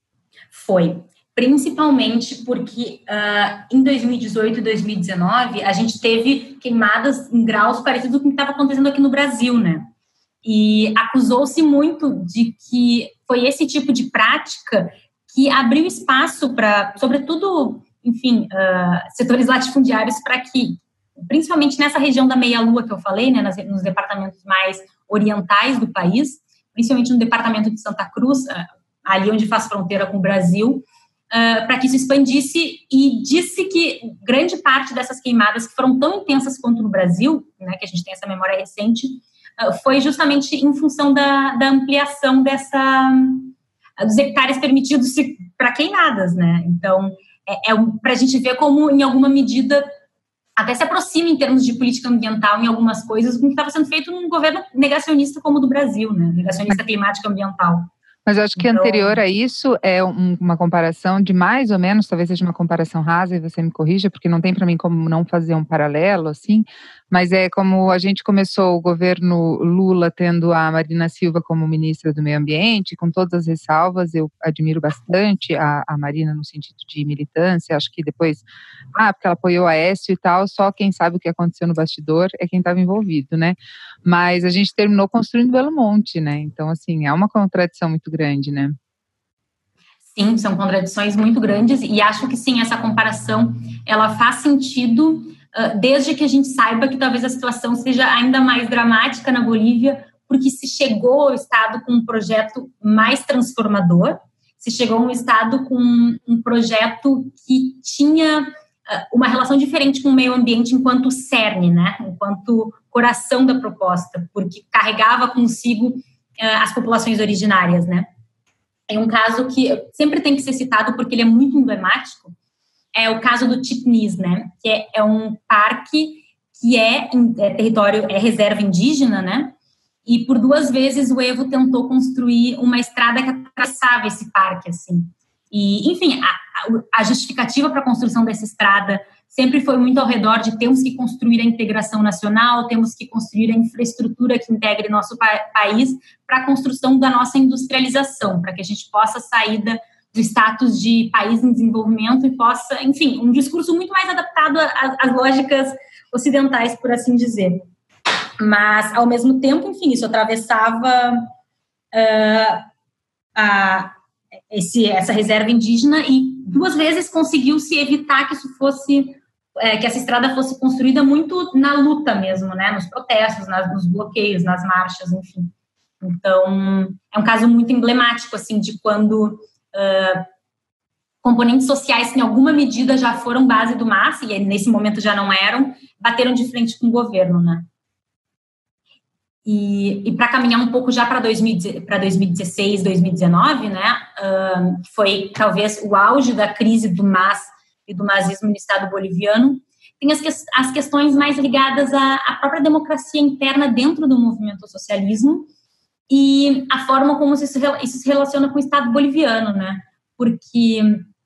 A: Foi, principalmente porque uh, em dois mil e dezoito e dois mil e dezenove a gente teve queimadas em graus parecidos com o que estava acontecendo aqui no Brasil, né? E acusou-se muito de que foi esse tipo de prática que abriu espaço para, sobretudo, enfim, uh, setores latifundiários para que, principalmente nessa região da meia-lua que eu falei, né, nas, nos departamentos mais orientais do país, principalmente no departamento de Santa Cruz, uh, ali onde faz fronteira com o Brasil, uh, para que isso expandisse, e disse que grande parte dessas queimadas, que foram tão intensas quanto no Brasil, né, que a gente tem essa memória recente, uh, foi justamente em função da, da ampliação dessa... dos hectares permitidos para queimadas, né? Então, é, é para a gente ver como, em alguma medida, até se aproxima em termos de política ambiental em algumas coisas, com o que estava sendo feito num governo negacionista como o do Brasil, né? Negacionista climático ambiental.
B: Mas eu acho que então, anterior a isso é um, uma comparação de mais ou menos, talvez seja uma comparação rasa e você me corrija, porque não tem para mim como não fazer um paralelo, assim, mas é como a gente começou o governo Lula tendo a Marina Silva como ministra do Meio Ambiente, com todas as ressalvas, eu admiro bastante a, a Marina no sentido de militância, acho que depois, ah, porque ela apoiou a Aécio e tal, só quem sabe o que aconteceu no bastidor é quem estava envolvido, né? Mas a gente terminou construindo Belo Monte, né? Então, assim, é uma contradição muito grande, né?
A: Sim, são contradições muito grandes e acho que sim, essa comparação, ela faz sentido uh, desde que a gente saiba que talvez a situação seja ainda mais dramática na Bolívia, porque se chegou ao Estado com um projeto mais transformador, se chegou a um Estado com um projeto que tinha uh, uma relação diferente com o meio ambiente enquanto cerne, né? Enquanto coração da proposta, porque carregava consigo uh, as populações originárias, né? É um caso que sempre tem que ser citado porque ele é muito emblemático, é o caso do Chipnis, né? Que é, é um parque que é, é território, é reserva indígena, né? E por duas vezes o Evo tentou construir uma estrada que atravessava esse parque, assim. E, enfim, a, a justificativa para a construção dessa estrada sempre foi muito ao redor de temos que construir a integração nacional, temos que construir a infraestrutura que integre nosso pa- país para a construção da nossa industrialização, para que a gente possa sair da, do status de país em desenvolvimento e possa, enfim, um discurso muito mais adaptado às lógicas ocidentais, por assim dizer. Mas, ao mesmo tempo, enfim, isso atravessava uh, a, esse, essa reserva indígena e duas vezes conseguiu-se evitar que isso fosse, é, que essa estrada fosse construída muito na luta mesmo, né, nos protestos, nas, nos bloqueios, nas marchas, enfim. Então, é um caso muito emblemático, assim, de quando uh, componentes sociais que, em alguma medida, já foram base do M A S, e nesse momento já não eram, bateram de frente com o governo, né. E, e para caminhar um pouco já para dois mil e dezesseis, dois mil e dezenove, né, uh, foi talvez o auge da crise do M A S e do masismo no Estado boliviano, tem as, que, as questões mais ligadas à, à própria democracia interna dentro do movimento socialismo e a forma como isso, isso se relaciona com o Estado boliviano, né, porque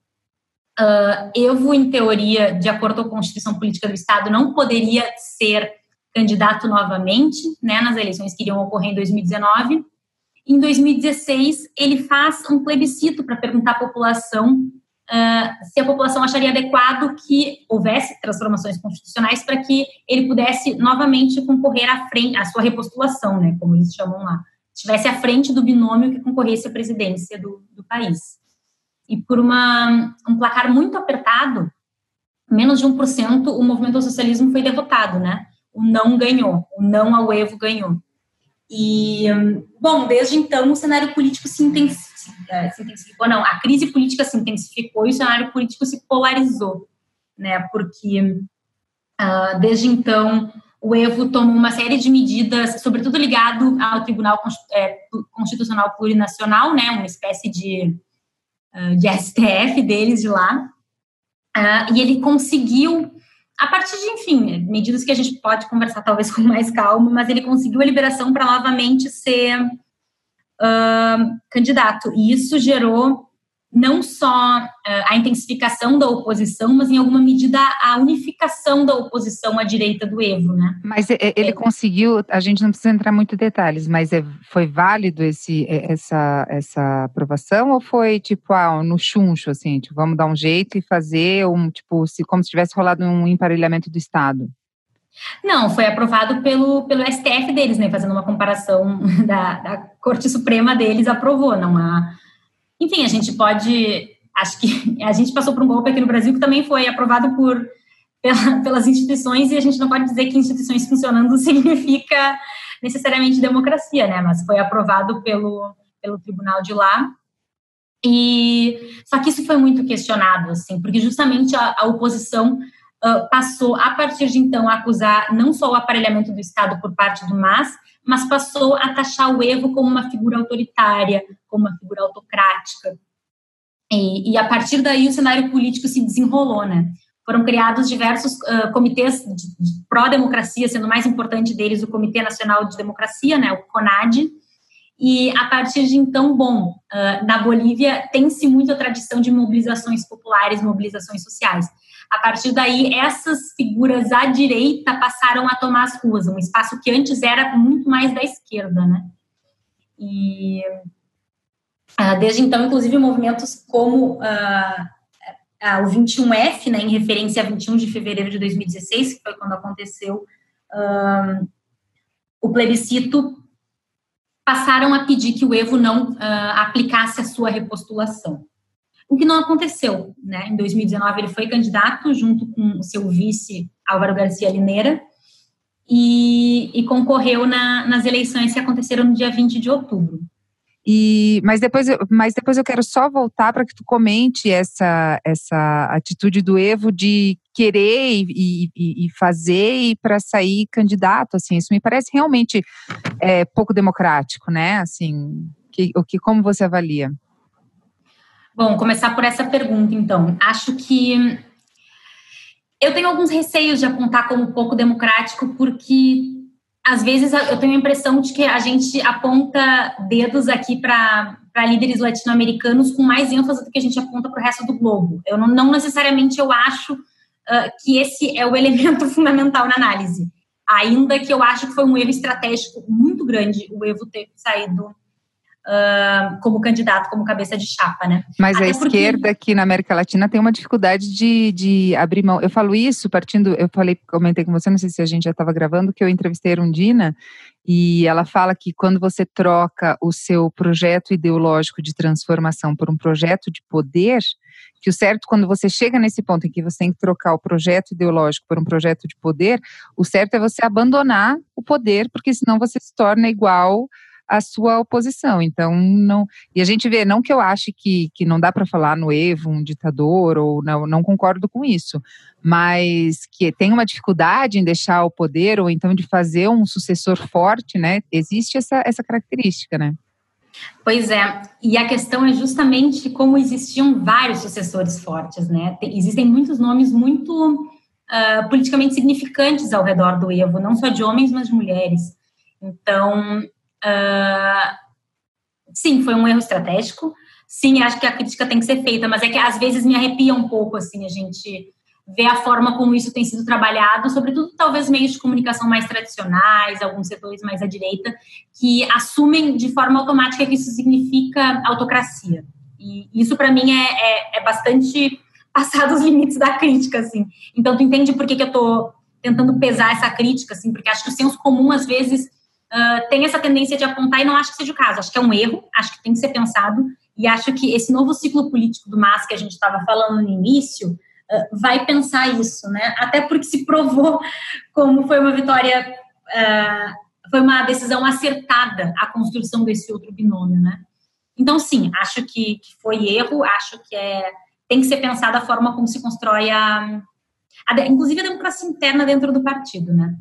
A: uh, Evo, em teoria, de acordo com a Constituição Política do Estado, não poderia ser candidato novamente, né, nas eleições que iriam ocorrer em dois mil e dezenove. Em dois mil e dezesseis, ele faz um plebiscito para perguntar à população uh, se a população acharia adequado que houvesse transformações constitucionais para que ele pudesse novamente concorrer à frente, à sua repostulação, né, como eles chamam lá, estivesse à frente do binômio que concorresse à presidência do, do país. E por uma, um placar muito apertado, menos de um por cento, o movimento ao socialismo foi derrotado, né? O não ganhou, o não ao Evo ganhou. E, bom, desde então o cenário político se intensificou, se intensificou, não, a crise política se intensificou e o cenário político se polarizou, né, porque uh, desde então o Evo tomou uma série de medidas, sobretudo ligado ao Tribunal Constitucional Plurinacional, né, uma espécie de, uh, de S T F deles de lá, uh, e ele conseguiu, a partir de, enfim, medidas que a gente pode conversar talvez com mais calma, mas ele conseguiu a liberação para novamente ser uh, candidato. E isso gerou não só uh, a intensificação da oposição, mas em alguma medida a unificação da oposição à direita do Evo, né?
B: Mas ele é. conseguiu, a gente não precisa entrar muito em detalhes, mas é, foi válido esse, essa, essa aprovação ou foi tipo ah, no chuncho, assim, tipo, vamos dar um jeito e fazer um, tipo, se, como se tivesse rolado um emparelhamento do Estado?
A: Não, foi aprovado pelo, pelo S T F deles, né, fazendo uma comparação da, da Corte Suprema deles, aprovou, não há... Enfim, a gente pode, acho que a gente passou por um golpe aqui no Brasil que também foi aprovado por, pela, pelas instituições e a gente não pode dizer que instituições funcionando significa necessariamente democracia, né, mas foi aprovado pelo, pelo tribunal de lá. E, só que isso foi muito questionado, assim, porque justamente a, a oposição uh, passou, a partir de então, a acusar não só o aparelhamento do Estado por parte do M A S, mas passou a taxar o Evo como uma figura autoritária, como uma figura autocrática. E, e a partir daí o cenário político se desenrolou, né? Foram criados diversos uh, comitês de, de pró-democracia, sendo o mais importante deles o Comitê Nacional de Democracia, né, o CONADE, e a partir de então, bom, uh, na Bolívia tem-se muita tradição de mobilizações populares, mobilizações sociais. A partir daí, essas figuras à direita passaram a tomar as ruas, um espaço que antes era muito mais da esquerda, né? E uh, desde então, inclusive, movimentos como uh, uh, o vinte e um F, né, em referência a vinte e um de fevereiro de dois mil e dezesseis, que foi quando aconteceu uh, o plebiscito, passaram a pedir que o Evo não uh, aplicasse a sua repostulação. O que não aconteceu, né? Em dois mil e dezenove ele foi candidato junto com o seu vice Álvaro Garcia Linera e, e concorreu na, nas eleições que aconteceram no dia vinte de outubro.
B: E, mas, depois, mas depois eu quero só voltar para que tu comente essa, essa atitude do Evo de querer e, e, e fazer e para sair candidato, assim, isso me parece realmente é, pouco democrático, né? Assim, que, o que, como você avalia?
A: Bom, começar por essa pergunta, então. Acho que Eu tenho alguns receios de apontar como pouco democrático, porque às vezes eu tenho a impressão de que a gente aponta dedos aqui para líderes latino-americanos com mais ênfase do que a gente aponta para o resto do globo. Eu não, não necessariamente eu acho uh, que esse é o elemento fundamental na análise, ainda que eu acho que foi um erro estratégico muito grande o Evo ter saído Uh, como candidato, como cabeça de chapa, né?
B: Mas
A: Até
B: a esquerda
A: porque...
B: aqui na América Latina tem uma dificuldade de, de abrir mão. Eu falo isso partindo, eu falei, comentei com você, não sei se a gente já estava gravando, que eu entrevistei a Erundina, e ela fala que quando você troca o seu projeto ideológico de transformação por um projeto de poder, que o certo, quando você chega nesse ponto em que você tem que trocar o projeto ideológico por um projeto de poder, o certo é você abandonar o poder, porque senão você se torna igual a sua oposição. Então, não... E a gente vê, não que eu ache que, que não dá para falar no Evo um ditador, ou não, não concordo com isso, mas que tem uma dificuldade em deixar o poder, ou então de fazer um sucessor forte, né? Existe essa, essa característica, né?
A: Pois é, e a questão é justamente como existiam vários sucessores fortes, né? Tem, existem muitos nomes muito uh, politicamente significantes ao redor do Evo, não só de homens, mas de mulheres. Então... Uh, sim, foi um erro estratégico. Sim, acho que a crítica tem que ser feita, mas é que às vezes me arrepia um pouco, assim, a gente vê a forma como isso tem sido trabalhado, sobretudo talvez meios de comunicação mais tradicionais, alguns setores mais à direita, que assumem de forma automática que isso significa autocracia. E isso, para mim, é, é, é bastante passar dos limites da crítica, assim. Então, tu entende por que, que eu tô tentando pesar essa crítica, assim, porque acho que o senso comum, às vezes, Uh, tem essa tendência de apontar e não acho que seja o caso. Acho que é um erro, acho que tem que ser pensado e acho que esse novo ciclo político do MAS que a gente estava falando no início uh, vai pensar isso, né? Até porque se provou como foi uma vitória, uh, foi uma decisão acertada a construção desse outro binômio, né? Então, sim, acho que, que foi erro, acho que é, tem que ser pensada a forma como se constrói a, a inclusive a democracia interna dentro do partido, né?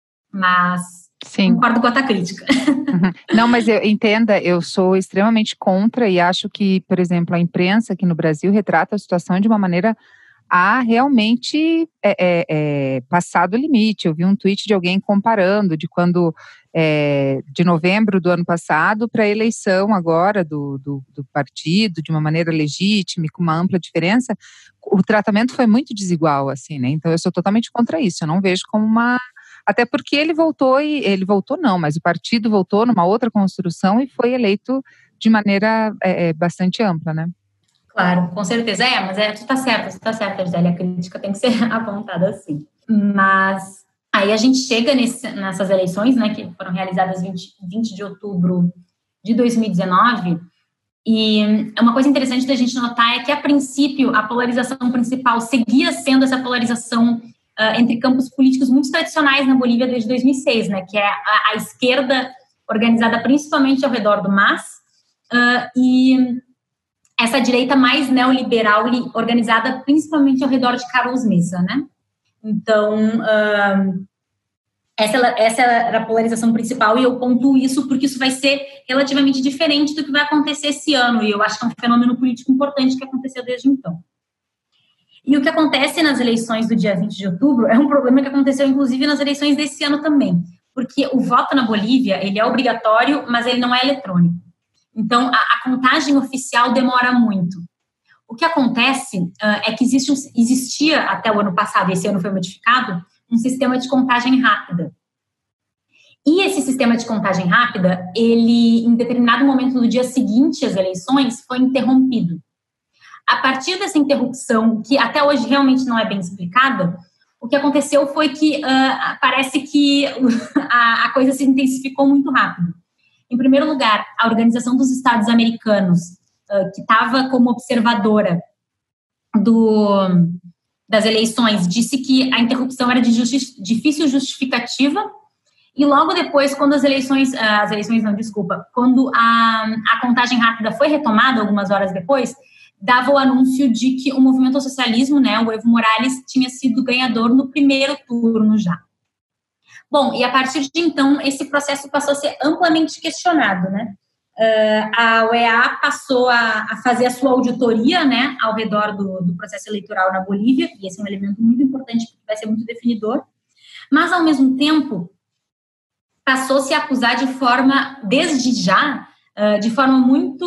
A: Mas Sim. Concordo com a tua crítica.
B: Uhum. Não, mas eu, entenda, eu sou extremamente contra e acho que, por exemplo, a imprensa aqui no Brasil retrata a situação de uma maneira a realmente é, é, é, passar do limite. Eu vi um tweet de alguém comparando de quando, é, de novembro do ano passado para a eleição agora do, do, do partido, de uma maneira legítima e com uma ampla diferença, o tratamento foi muito desigual, assim, né? Então eu sou totalmente contra isso, eu não vejo como uma... Até porque ele voltou, e ele voltou não, mas o partido voltou numa outra construção e foi eleito de maneira é, bastante ampla, né?
A: Claro, com certeza. É, mas é, tu tá certa, tu tá certa, Gisele, a crítica tem que ser apontada assim. Mas aí a gente chega nesse, nessas eleições, né, que foram realizadas vinte, vinte de outubro de dois mil e dezenove, e uma coisa interessante da gente notar é que, a princípio, a polarização principal seguia sendo essa polarização Uh, entre campos políticos muito tradicionais na Bolívia desde dois mil e seis, né, que é a, a esquerda organizada principalmente ao redor do MAS uh, e essa direita mais neoliberal organizada principalmente ao redor de Carlos Mesa, né? Então, uh, essa, essa era a polarização principal e eu pontuo isso porque isso vai ser relativamente diferente do que vai acontecer esse ano e eu acho que é um fenômeno político importante que aconteceu desde então. E o que acontece nas eleições do dia vinte de outubro é um problema que aconteceu, inclusive, nas eleições desse ano também. Porque o voto na Bolívia, ele é obrigatório, mas ele não é eletrônico. Então, a, a contagem oficial demora muito. O que acontece uh, é que existe um, existia, até o ano passado, esse ano foi modificado, um sistema de contagem rápida. E esse sistema de contagem rápida, ele, em determinado momento do dia seguinte às eleições, foi interrompido. A partir dessa interrupção, que até hoje realmente não é bem explicada, o que aconteceu foi que uh, parece que a, a coisa se intensificou muito rápido. Em primeiro lugar, a Organização dos Estados Americanos, uh, que estava como observadora do, das eleições, disse que a interrupção era de justi- difícil justificativa, e logo depois, quando as eleições, uh, as eleições não, desculpa, quando a, a contagem rápida foi retomada, algumas horas depois, dava o anúncio de que o movimento ao socialismo, né, o Evo Morales, tinha sido ganhador no primeiro turno já. Bom, e a partir de então, esse processo passou a ser amplamente questionado, né? uh, a O E A passou a, a fazer a sua auditoria, né, ao redor do, do processo eleitoral na Bolívia, e esse é um elemento muito importante, porque vai ser muito definidor, mas, ao mesmo tempo, passou-se a acusar de forma, desde já, uh, de forma muito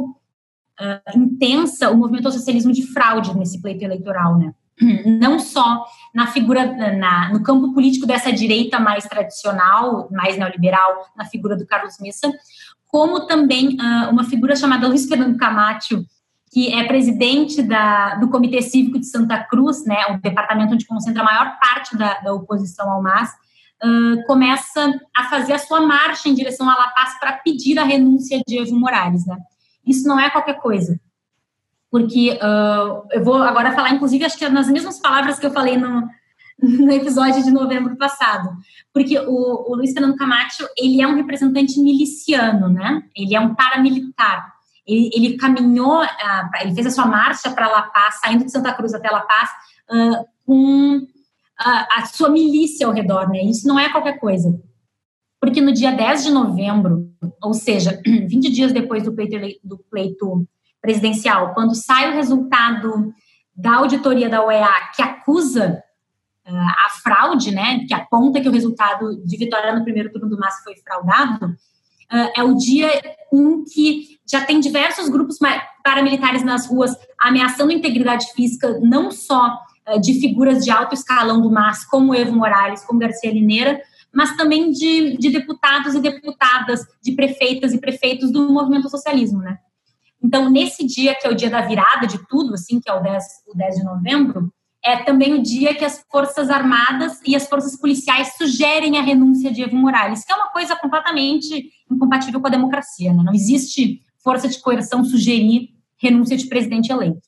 A: uh, intensa, o movimento ao socialismo de fraude nesse pleito eleitoral, né? Não só na figura, na, no campo político dessa direita mais tradicional, mais neoliberal, na figura do Carlos Mesa, como também uh, uma figura chamada Luiz Fernando Camacho, que é presidente da, do Comitê Cívico de Santa Cruz, né, o departamento onde concentra a maior parte da, da oposição ao M A S, uh, começa a fazer a sua marcha em direção a La Paz para pedir a renúncia de Evo Morales, né? Isso não é qualquer coisa. Porque uh, eu vou agora falar, inclusive, acho que nas mesmas palavras que eu falei no, no episódio de novembro passado. Porque o, o Luiz Fernando Camacho, ele é um representante miliciano, né? Ele é um paramilitar. Ele, ele caminhou, uh, ele fez a sua marcha para La Paz, saindo de Santa Cruz até La Paz, uh, com uh, a sua milícia ao redor, né? Isso não é qualquer coisa. Porque no dia dez de novembro, ou seja, vinte dias depois do pleito, do pleito presidencial, quando sai o resultado da auditoria da O E A que acusa uh, a fraude, né, que aponta que o resultado de vitória no primeiro turno do M A S foi fraudado, uh, é o dia em que já tem diversos grupos paramilitares nas ruas ameaçando a integridade física, não só uh, de figuras de alto escalão do M A S, como Evo Morales, como Garcia Lineira, mas também de, de deputados e deputadas, de prefeitas e prefeitos do movimento socialismo, né? Então, nesse dia, que é o dia da virada de tudo, assim, que é o dez, o dez de novembro, é também o dia que as Forças Armadas e as forças policiais sugerem a renúncia de Evo Morales, que é uma coisa completamente incompatível com a democracia, né? Não existe força de coerção sugerir renúncia de presidente eleito.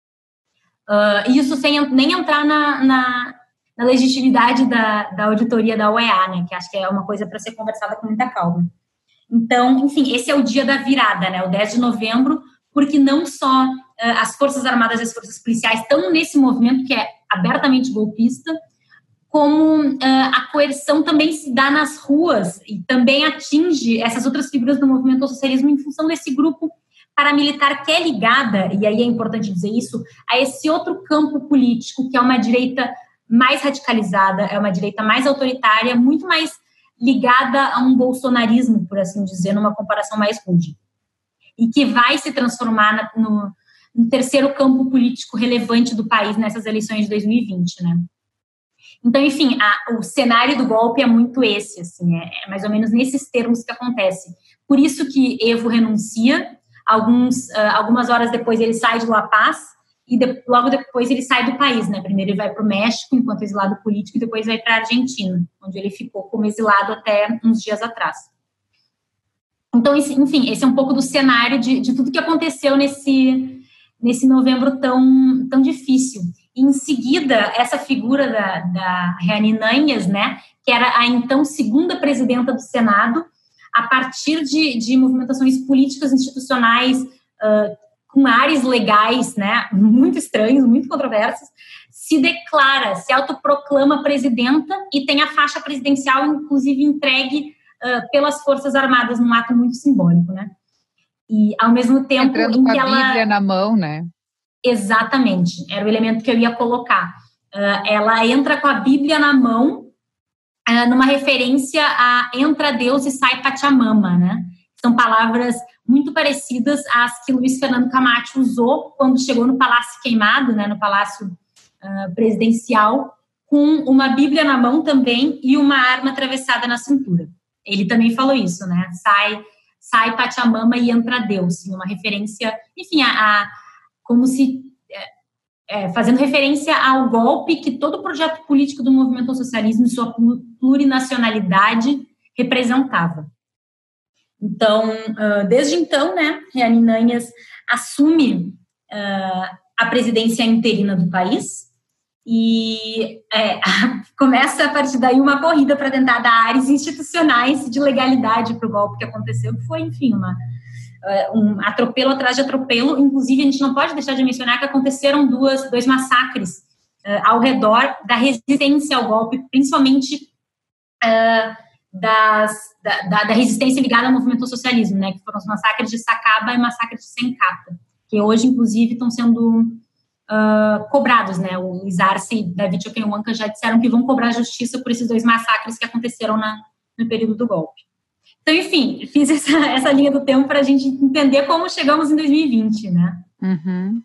A: Uh, isso sem nem entrar na, na, na legitimidade da, da auditoria da O E A, né? Que acho que é uma coisa para ser conversada com muita calma. Então, enfim, esse é o dia da virada, né, o dez de novembro, porque não só uh, as Forças Armadas e as Forças Policiais estão nesse movimento que é abertamente golpista, como uh, a coerção também se dá nas ruas e também atinge essas outras figuras do movimento ao socialismo em função desse grupo paramilitar que é ligada, e aí é importante dizer isso, a esse outro campo político, que é uma direita mais radicalizada, é uma direita mais autoritária, muito mais ligada a um bolsonarismo, por assim dizer, numa comparação mais rude. E que vai se transformar na, no, no terceiro campo político relevante do país nessas eleições de dois mil e vinte, né? Então, enfim, a, o cenário do golpe é muito esse, assim, é, é mais ou menos nesses termos que acontece. Por isso que Evo renuncia, alguns, uh, algumas horas depois ele sai de La Paz, e de, logo depois ele sai do país, né? Primeiro ele vai para o México, enquanto exilado político, e depois vai para a Argentina, onde ele ficou como exilado até uns dias atrás. Então, enfim, esse é um pouco do cenário de, de tudo que aconteceu nesse, nesse novembro tão, tão difícil. E, em seguida, essa figura da, da Jeanine Áñez, né, que era a então segunda presidenta do Senado, a partir de, de movimentações políticas institucionais uh, com áreas legais, né, muito estranhos, muito controversos, se declara, se autoproclama presidenta e tem a faixa presidencial, inclusive, entregue uh, pelas Forças Armadas, num ato muito simbólico, né? E, ao mesmo tempo...
B: Entrando
A: em
B: com
A: que
B: a
A: ela...
B: Bíblia na mão, né?
A: Exatamente, era o elemento que eu ia colocar. Uh, ela entra com a Bíblia na mão, uh, numa referência a entra Deus e sai Pachamama, né? São palavras muito parecidas às que Luiz Fernando Camacho usou quando chegou no Palácio Queimado, né, no Palácio uh, Presidencial, com uma Bíblia na mão também e uma arma atravessada na cintura. Ele também falou isso, né? Sai, sai Pachamama e entra Deus, uma referência, enfim, a, a como se é, é, fazendo referência ao golpe que todo o projeto político do movimento ao socialismo e sua plurinacionalidade representava. Então, desde então, né, Jeanine Áñez assume uh, a presidência interina do país e é, começa a partir daí uma corrida para tentar dar áreas institucionais de legalidade para o golpe que aconteceu, que foi, enfim, uma, um atropelo atrás de atropelo. Inclusive, a gente não pode deixar de mencionar que aconteceram duas, dois massacres uh, ao redor da resistência ao golpe, principalmente... Uh, das, da, da, da resistência ligada ao movimento ao socialismo, né, que foram os massacres de Sacaba e massacres de Sencata, que hoje, inclusive, estão sendo uh, cobrados, né, o Luiz Arce e David Oquenhuanca já disseram que vão cobrar justiça por esses dois massacres que aconteceram na, no período do golpe. Então, enfim, fiz essa, essa linha do tempo para a gente entender como chegamos em dois mil e vinte, né.
B: Uhum.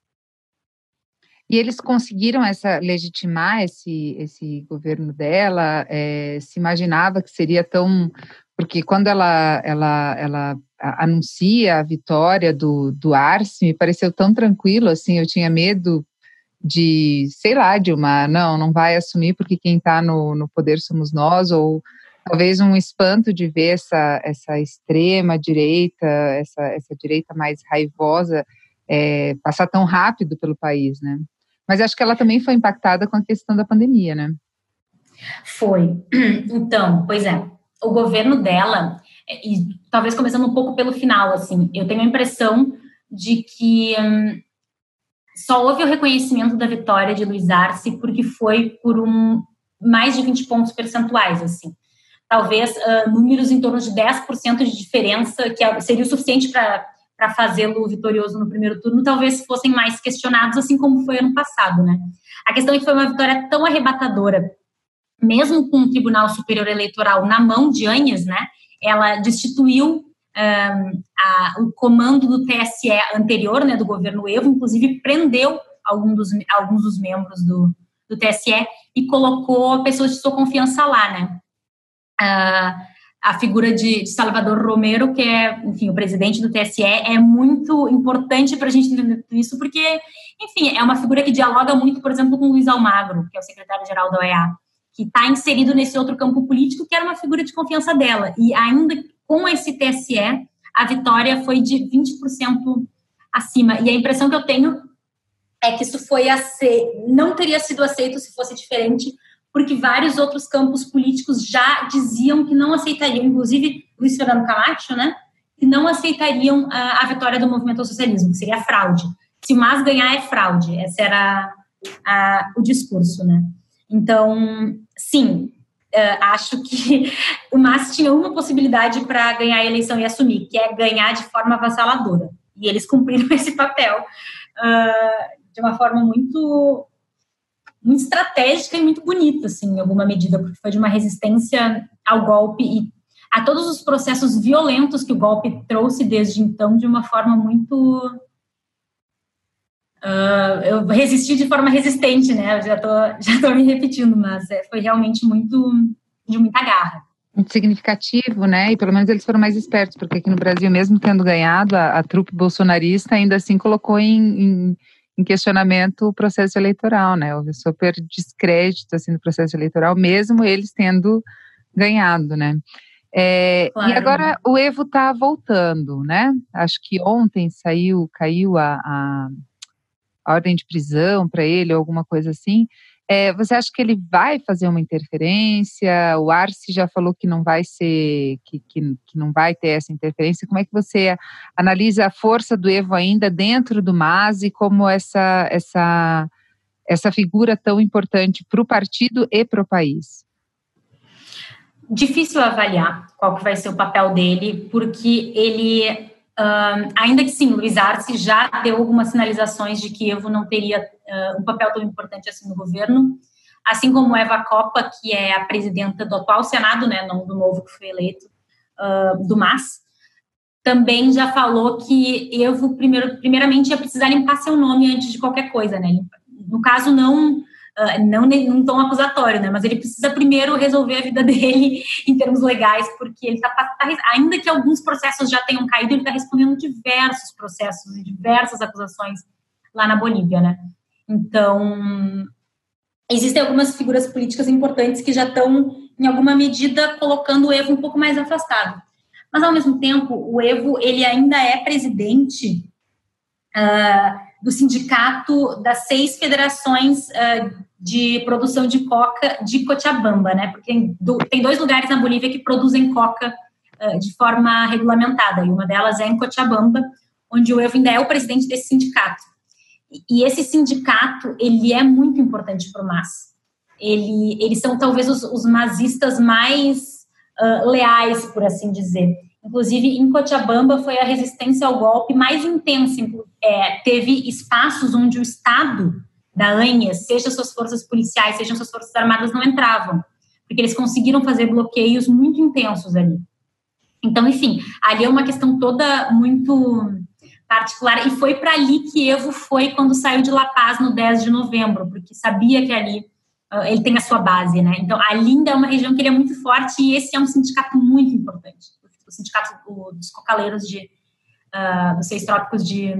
B: E eles conseguiram essa, legitimar esse, esse governo dela? É, se imaginava que seria tão... Porque quando ela, ela, ela anuncia a vitória do, do Arce, me pareceu tão tranquilo, assim, eu tinha medo de, sei lá, de uma... Não, não vai assumir porque quem está no, no poder somos nós, ou talvez um espanto de ver essa, essa extrema direita, essa, essa direita mais raivosa, é, passar tão rápido pelo país, né? Mas acho que ela também foi impactada com a questão da pandemia, né?
A: Foi. Então, pois é, o governo dela, e talvez começando um pouco pelo final, assim, eu tenho a impressão de que hum, só houve o reconhecimento da vitória de Luiz Arce porque foi por um, mais de vinte pontos percentuais, assim. Talvez uh, números em torno de dez por cento de diferença, que seria o suficiente para para fazê-lo vitorioso no primeiro turno, talvez fossem mais questionados, assim como foi ano passado, né? A questão é que foi uma vitória tão arrebatadora, mesmo com o Tribunal Superior Eleitoral na mão de Agnes, né? Ela destituiu um, a, o comando do T S E anterior, né, do governo Evo, inclusive prendeu algum dos, alguns dos membros do, do T S E e colocou pessoas de sua confiança lá, né? Uh, a figura de, de Salvador Romero, que é, enfim, o presidente do T S E, é muito importante para a gente entender tudo isso, porque, enfim, é uma figura que dialoga muito, por exemplo, com o Luiz Almagro, que é o secretário-geral da O E A, que está inserido nesse outro campo político, que era uma figura de confiança dela. E ainda com esse T S E, a vitória foi de vinte por cento acima. E a impressão que eu tenho é que isso foi ace... não teria sido aceito se fosse diferente, porque vários outros campos políticos já diziam que não aceitariam, inclusive Luiz Fernando Camacho, né, que não aceitariam a, a vitória do movimento ao socialismo, que seria fraude. Se o Mas ganhar, é fraude. Esse era a, o discurso, né. Então, sim, uh, acho que o Mas tinha uma possibilidade para ganhar a eleição e assumir, que é ganhar de forma avassaladora. E eles cumpriram esse papel uh, de uma forma muito... muito estratégica e muito bonita, assim, em alguma medida, porque foi de uma resistência ao golpe e a todos os processos violentos que o golpe trouxe desde então, de uma forma muito... Uh, eu resisti de forma resistente, né? Eu já tô, já tô me repetindo, mas é, foi realmente muito... de muita garra.
B: Muito significativo, né? E pelo menos eles foram mais espertos, porque aqui no Brasil, mesmo tendo ganhado, a, a trupe bolsonarista ainda assim colocou em... em... em questionamento o processo eleitoral, né? Houve super descrédito, assim, no processo eleitoral, mesmo eles tendo ganhado, né? É, claro. E agora o Evo está voltando, né? Acho que ontem saiu, caiu a, a, a ordem de prisão para ele, ou alguma coisa assim. É, você acha que ele vai fazer uma interferência? O Arce já falou que não vai ser, que, que, que não vai ter essa interferência. Como é que você analisa a força do Evo ainda dentro do Mas e como essa, essa, essa figura tão importante para o partido e para o país?
A: Difícil avaliar qual que vai ser o papel dele, porque ele, uh, ainda que sim, Luiz Arce já deu algumas sinalizações de que Evo não teria uh, um papel tão importante assim no governo, assim como Eva Coppa, que é a presidenta do atual Senado, né, não do novo que foi eleito, uh, do Mas, também já falou que Evo, primeiro, primeiramente, ia precisar limpar seu nome antes de qualquer coisa, né, no caso não... Uh, não num tom acusatório, né, mas ele precisa primeiro resolver a vida dele em termos legais, porque ele está, tá, ainda que alguns processos já tenham caído, ele está respondendo diversos processos e diversas acusações lá na Bolívia, né, então existem algumas figuras políticas importantes que já estão, em alguma medida, colocando o Evo um pouco mais afastado, mas ao mesmo tempo, o Evo, ele ainda é presidente uh, do sindicato das seis federações uh, de produção de coca de Cochabamba, né? Porque tem, do, tem dois lugares na Bolívia que produzem coca uh, de forma regulamentada, e uma delas é em Cochabamba, onde o Evo ainda é o presidente desse sindicato. E, e esse sindicato, ele é muito importante para o Mas. Ele, eles são talvez os, os masistas mais uh, leais, por assim dizer. Inclusive, em Cochabamba foi a resistência ao golpe mais intensa. É, teve espaços onde o Estado da ANHES, seja suas forças policiais, sejam suas forças armadas, não entravam, porque eles conseguiram fazer bloqueios muito intensos ali. Então, enfim, ali é uma questão toda muito particular, e foi para ali que Evo foi quando saiu de La Paz no dez de novembro, porque sabia que ali uh, ele tem a sua base, né? Então, ali ainda é uma região que ele é muito forte, e esse é um sindicato muito importante, o sindicato dos cocaleiros de, uh, dos seis trópicos de,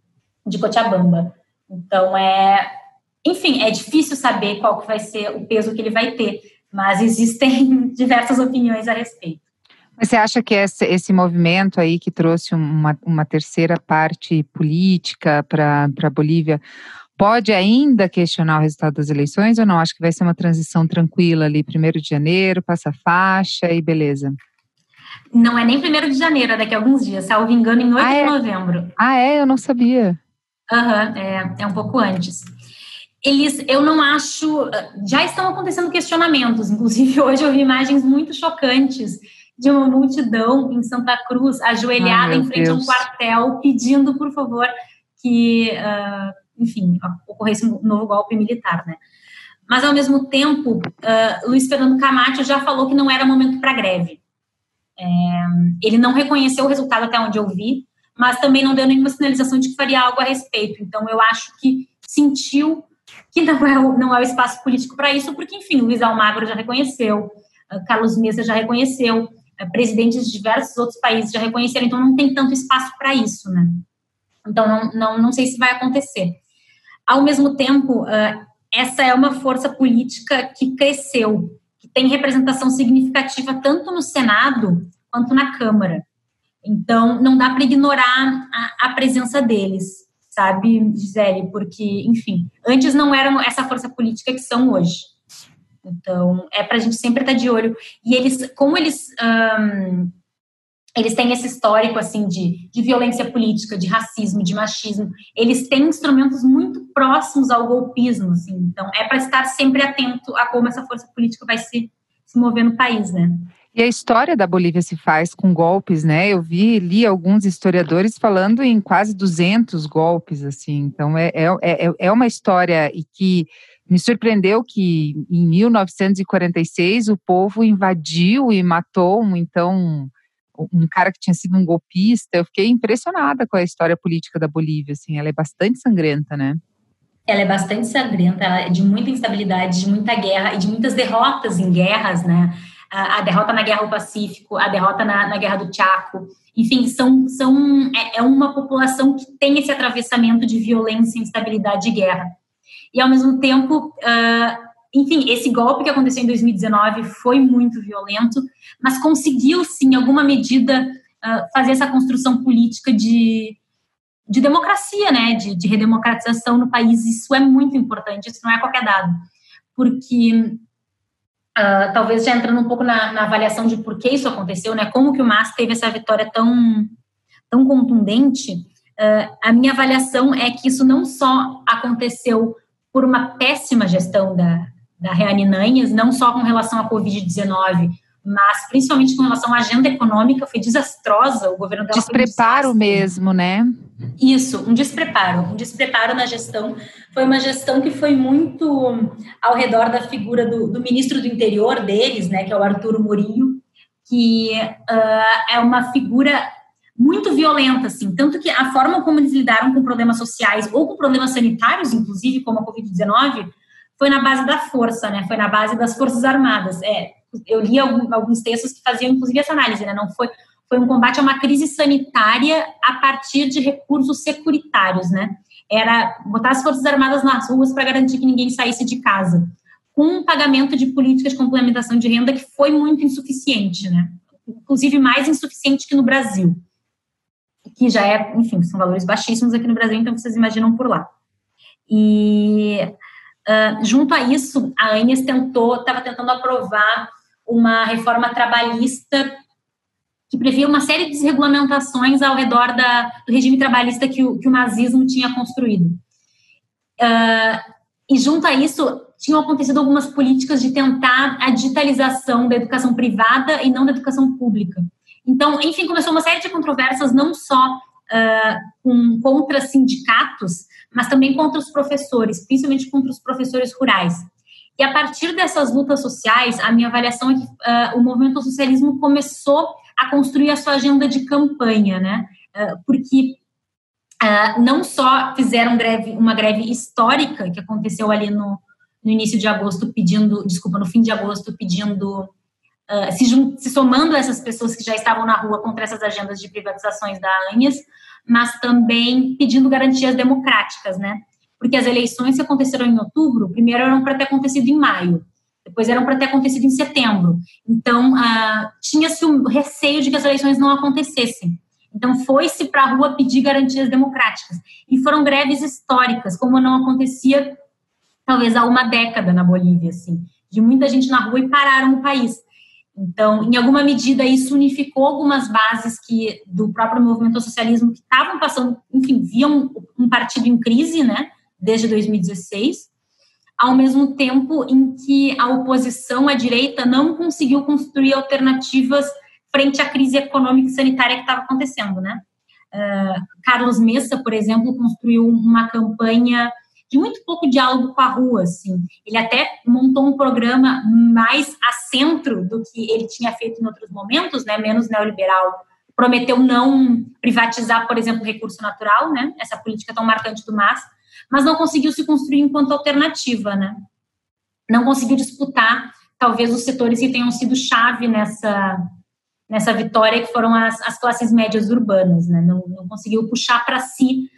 A: de Cochabamba. Então, é... Enfim, é difícil saber qual que vai ser o peso que ele vai ter, mas existem diversas opiniões a respeito.
B: Mas você acha que esse, esse movimento aí que trouxe uma, uma terceira parte política para a Bolívia pode ainda questionar o resultado das eleições ou não? Acho que vai ser uma transição tranquila ali, primeiro de janeiro, passa a faixa e beleza.
A: Não é nem primeiro de janeiro, é daqui a alguns dias, salvo engano, em oito
B: ah, é?
A: de novembro.
B: Ah, é? Eu não sabia.
A: Aham, uhum, é, é um pouco antes. Eles, eu não acho... Já estão acontecendo questionamentos, inclusive hoje eu vi imagens muito chocantes de uma multidão em Santa Cruz, ajoelhada Ai, em frente Deus. a um quartel, pedindo, por favor, que, uh, enfim, ocorresse um novo golpe militar, né? Mas, ao mesmo tempo, uh, Luiz Fernando Camacho já falou que não era momento para greve. É, ele não reconheceu o resultado até onde eu vi, mas também não deu nenhuma sinalização de que faria algo a respeito. Então, eu acho que sentiu que não é o, não é o espaço político para isso, porque, enfim, Luiz Almagro já reconheceu, uh, Carlos Mesa já reconheceu, uh, presidentes de diversos outros países já reconheceram, então não tem tanto espaço para isso, né? Então, não, não, não sei se vai acontecer. Ao mesmo tempo, uh, essa é uma força política que cresceu, que tem representação significativa tanto no Senado quanto na Câmara. Então, não dá para ignorar a, a presença deles, sabe, Gisele? Porque, enfim, antes não eram essa força política que são hoje. Então, é para a gente sempre estar de olho. E eles, como eles, um, eles têm esse histórico, assim, de, de violência política, de racismo, de machismo, eles têm instrumentos muito próximos ao golpismo, assim. Então, é para estar sempre atento a como essa força política vai se, se mover no país, né?
B: E a história da Bolívia se faz com golpes, né? Eu vi, li alguns historiadores falando em quase duzentos golpes, assim. Então, é, é, é, é uma história e que me surpreendeu que em mil novecentos e quarenta e seis o povo invadiu e matou um, então, um cara que tinha sido um golpista. Eu fiquei impressionada com a história política da Bolívia, assim. Ela é bastante sangrenta, né?
A: Ela é bastante sangrenta, ela é de muita instabilidade, de muita guerra e de muitas derrotas em guerras, né? A, a derrota na Guerra do Pacífico, a derrota na, na Guerra do Chaco, enfim, são, são, é, é uma população que tem esse atravessamento de violência, instabilidade e guerra. E, ao mesmo tempo, uh, enfim, esse golpe que aconteceu em dois mil e dezenove foi muito violento, mas conseguiu, sim, em alguma medida, uh, fazer essa construção política de, de democracia, né, de, de redemocratização no país. Isso é muito importante, isso não é qualquer dado, porque... Uh, talvez já entrando um pouco na, na avaliação de por que isso aconteceu, né? Como que o M A S teve essa vitória tão, tão contundente, uh, a minha avaliação é que isso não só aconteceu por uma péssima gestão da, da Reaninanhas, não só com relação à covid dezenove, mas principalmente com relação à agenda econômica, foi desastrosa, o governo dela
B: despreparo
A: foi
B: mesmo, né?
A: Isso, um despreparo, um despreparo na gestão. Foi uma gestão que foi muito ao redor da figura do, do ministro do interior deles, né, que é o Arturo Murillo, que uh, é uma figura muito violenta, assim, tanto que a forma como eles lidaram com problemas sociais ou com problemas sanitários, inclusive, como a covid dezenove, foi na base da força, né, foi na base das Forças Armadas. É, eu li algum, alguns textos que faziam, inclusive, essa análise, né, não foi... Foi um combate a uma crise sanitária a partir de recursos securitários, né? Era botar as Forças Armadas nas ruas para garantir que ninguém saísse de casa, com um pagamento de políticas de complementação de renda que foi muito insuficiente, né? Inclusive mais insuficiente que no Brasil, que já é, enfim, são valores baixíssimos aqui no Brasil, então vocês imaginam por lá. E uh, junto a isso, a ANHES tentou, estava tentando aprovar uma reforma trabalhista que previa uma série de desregulamentações ao redor da, do regime trabalhista que o, que o nazismo tinha construído. Uh, e junto a isso, tinham acontecido algumas políticas de tentar a digitalização da educação privada e não da educação pública. Então, enfim, começou uma série de controvérsias, não só uh, com, contra sindicatos, mas também contra os professores, principalmente contra os professores rurais. E a partir dessas lutas sociais, a minha avaliação é que uh, o movimento ao socialismo começou a construir a sua agenda de campanha, né? Uh, porque uh, não só fizeram greve, uma greve histórica, que aconteceu ali no, no início de agosto, pedindo, desculpa, no fim de agosto, pedindo, uh, se, se somando a essas pessoas que já estavam na rua contra essas agendas de privatizações da ANES, mas também pedindo garantias democráticas, né? Porque as eleições que aconteceram em outubro, primeiro eram para ter acontecido em maio, depois eram para ter acontecido em setembro. Então, ah, tinha-se o receio de que as eleições não acontecessem. Então, foi-se para a rua pedir garantias democráticas. E foram greves históricas, como não acontecia, talvez, há uma década na Bolívia, assim, de muita gente na rua e pararam o país. Então, em alguma medida, isso unificou algumas bases que, do próprio movimento ao socialismo que estavam passando, enfim, viam um partido em crise, né? Desde dois mil e dezesseis, ao mesmo tempo em que a oposição à direita não conseguiu construir alternativas frente à crise econômica e sanitária que estava acontecendo, né? Uh, Carlos Messa, por exemplo, construiu uma campanha de muito pouco diálogo com a rua, assim. Ele até montou um programa mais a centro do que ele tinha feito em outros momentos, né? Menos neoliberal. Prometeu não privatizar, por exemplo, o recurso natural, né? Essa política tão marcante do M A S, mas não conseguiu se construir enquanto alternativa, né? Não conseguiu disputar, talvez, os setores que tenham sido chave nessa, nessa vitória, que foram as, as classes médias urbanas, né? Não, não conseguiu puxar para si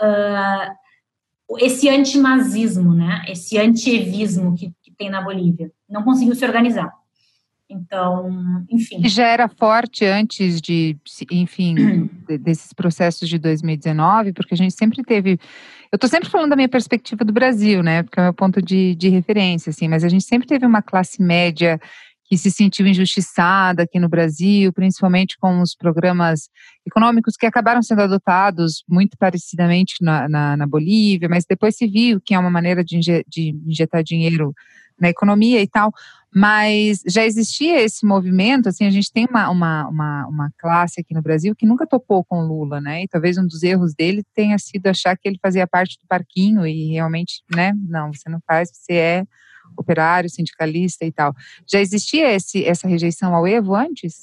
A: uh, esse antimazismo, né? Esse antievismo que, que tem na Bolívia. Não conseguiu se organizar. Então, enfim.
B: Que já era forte antes de, enfim, desses processos de dois mil e dezenove, porque a gente sempre teve... Eu estou sempre falando da minha perspectiva do Brasil, né? Porque é o meu ponto de, de referência, assim. Mas a gente sempre teve uma classe média que se sentiu injustiçada aqui no Brasil, principalmente com os programas econômicos que acabaram sendo adotados muito parecidamente na, na, na Bolívia, mas depois se viu que é uma maneira de, inje, de injetar dinheiro na economia e tal. Mas já existia esse movimento, assim, a gente tem uma, uma, uma, uma classe aqui no Brasil que nunca topou com Lula, né, e talvez um dos erros dele tenha sido achar que ele fazia parte do parquinho e realmente, né, não, você não faz, você é operário, sindicalista e tal. Já existia esse, essa rejeição ao Evo antes?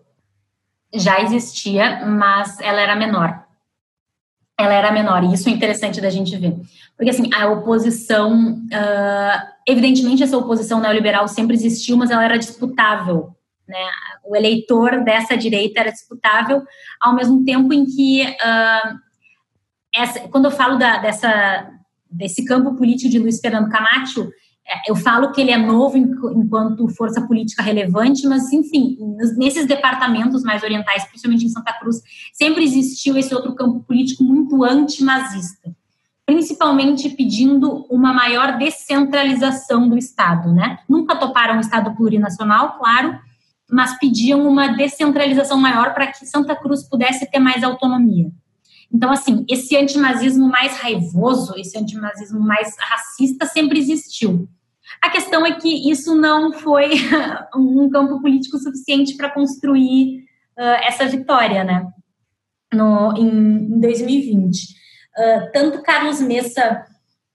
A: Já existia, mas ela era menor. Ela era menor, e isso é interessante da gente ver. Porque, assim, a oposição, uh, evidentemente essa oposição neoliberal sempre existiu, mas ela era disputável, né? O eleitor dessa direita era disputável, ao mesmo tempo em que, uh, essa, quando eu falo da, dessa, desse campo político de Luiz Fernando Camacho, eu falo que ele é novo enquanto força política relevante, mas, enfim, nesses departamentos mais orientais, principalmente em Santa Cruz, sempre existiu esse outro campo político muito antimazista, principalmente pedindo uma maior descentralização do Estado, né? Nunca toparam o Estado plurinacional, claro, mas pediam uma descentralização maior para que Santa Cruz pudesse ter mais autonomia. Então, assim, esse antimazismo mais raivoso, esse antimazismo mais racista sempre existiu. A questão é que isso não foi um campo político suficiente para construir uh, essa vitória, né, no, em, em dois mil e vinte. Uh, tanto Carlos Messa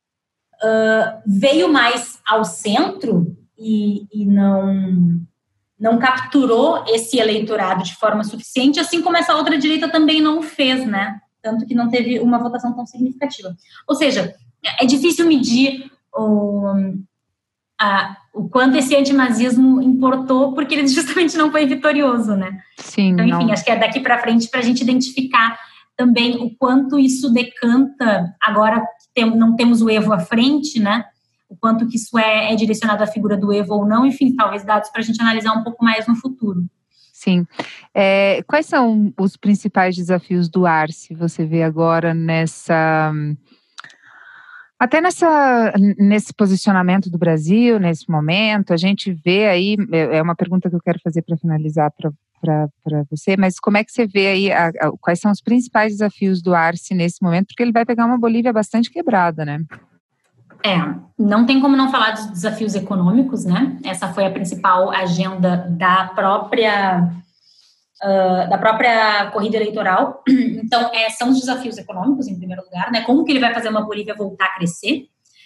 A: uh, veio mais ao centro e, e não, não capturou esse eleitorado de forma suficiente, assim como essa outra direita também não o fez, né? Tanto que não teve uma votação tão significativa. Ou seja, é difícil medir o, a, o quanto esse antimazismo importou, porque ele justamente não foi vitorioso, né?
B: Sim,
A: então, enfim,
B: não.
A: Acho que é daqui para frente para a gente identificar também o quanto isso decanta, agora que tem, não temos o Evo à frente, né? O quanto que isso é, é direcionado à figura do Evo ou não, enfim, talvez dados para a gente analisar um pouco mais no futuro.
B: Sim. É, quais são os principais desafios do Arce, você vê agora nessa... Até nessa, nesse posicionamento do Brasil, nesse momento, a gente vê aí, é uma pergunta que eu quero fazer para finalizar para você, mas como é que você vê aí, a, a, quais são os principais desafios do Arce nesse momento, porque ele vai pegar uma Bolívia bastante quebrada, né?
A: É, não tem como não falar dos desafios econômicos, né? Essa foi a principal agenda da própria, uh, da própria corrida eleitoral. Então, é, são os desafios econômicos, em primeiro lugar, né? Como que ele vai fazer uma Bolívia voltar a crescer?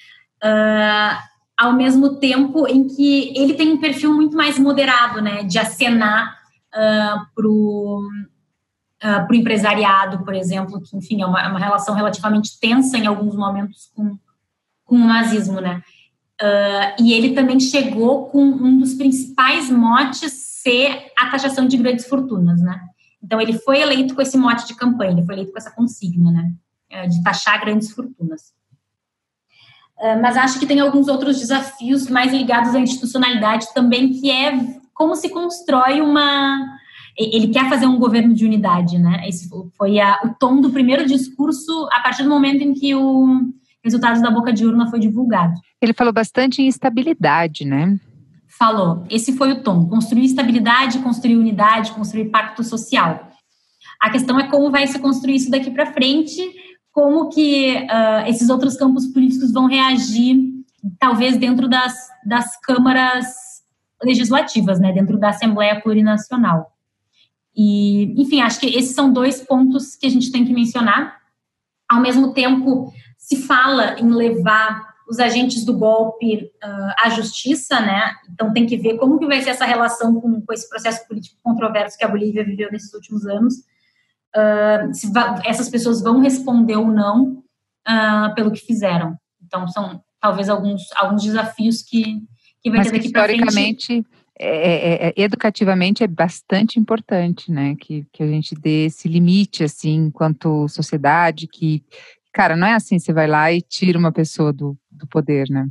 A: Uh, ao mesmo tempo em que ele tem um perfil muito mais moderado, né? De acenar uh, para o uh, pro empresariado, por exemplo, que, enfim, é uma, uma relação relativamente tensa em alguns momentos com com o nazismo, né? Uh, e ele também chegou com um dos principais motes ser a taxação de grandes fortunas, né? Então, ele foi eleito com esse mote de campanha, ele foi eleito com essa consigna, né? Uh, de taxar grandes fortunas. Uh, mas acho que tem alguns outros desafios mais ligados à institucionalidade também, que é como se constrói uma... Ele quer fazer um governo de unidade, né? Esse foi a, o tom do primeiro discurso a partir do momento em que o resultados da boca de urna foi divulgado.
B: Ele falou bastante em estabilidade, né?
A: Falou. Esse foi o tom. Construir estabilidade, construir unidade, construir pacto social. A questão é como vai se construir isso daqui para frente, como que uh, esses outros campos políticos vão reagir, talvez dentro das, das câmaras legislativas, né? Dentro da Assembleia Plurinacional. E, enfim, acho que esses são dois pontos que a gente tem que mencionar. Ao mesmo tempo, se fala em levar os agentes do golpe uh, à justiça, né? Então tem que ver como que vai ser essa relação com, com esse processo político controverso que a Bolívia viveu nesses últimos anos. Uh, se va- essas pessoas vão responder ou não uh, pelo que fizeram. Então são talvez alguns, alguns desafios que, que vai
B: Mas
A: ter daqui para frente.
B: Historicamente, é, é, é, educativamente é bastante importante, né? Que, que a gente dê esse limite, assim, enquanto sociedade, que cara, não é assim, você vai lá e tira uma pessoa do, do poder, né?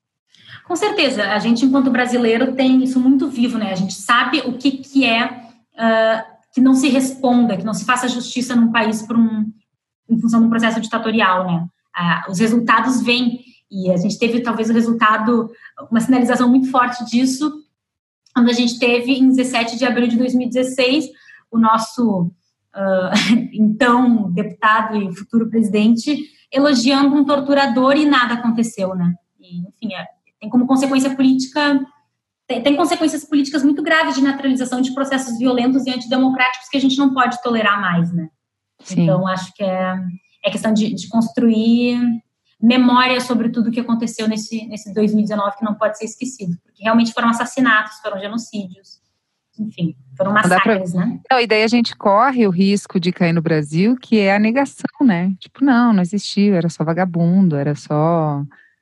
A: Com certeza, a gente, enquanto brasileiro, tem isso muito vivo, né? A gente sabe o que, que é uh, que não se responda, que não se faça justiça num país por um, em função de um processo ditatorial, né? Uh, os resultados vêm, e a gente teve, talvez, o resultado, uma sinalização muito forte disso, quando a gente teve, em dezessete de abril de dois mil e dezesseis, o nosso... Uh, então, deputado e futuro presidente, elogiando um torturador e nada aconteceu, né? E, enfim, é, tem como consequência política, tem, tem consequências políticas muito graves de naturalização de processos violentos e antidemocráticos que a gente não pode tolerar mais, né? Sim. Então, acho que é, é questão de, de construir memória sobre tudo o que aconteceu nesse, nesse dois mil e dezenove que não pode ser esquecido, porque realmente foram assassinatos, foram genocídios, enfim, foram massacres, pra... né?
B: Não, e daí a gente corre o risco de cair no Brasil, que é a negação, né? Tipo, não, não existiu, era só vagabundo, era só,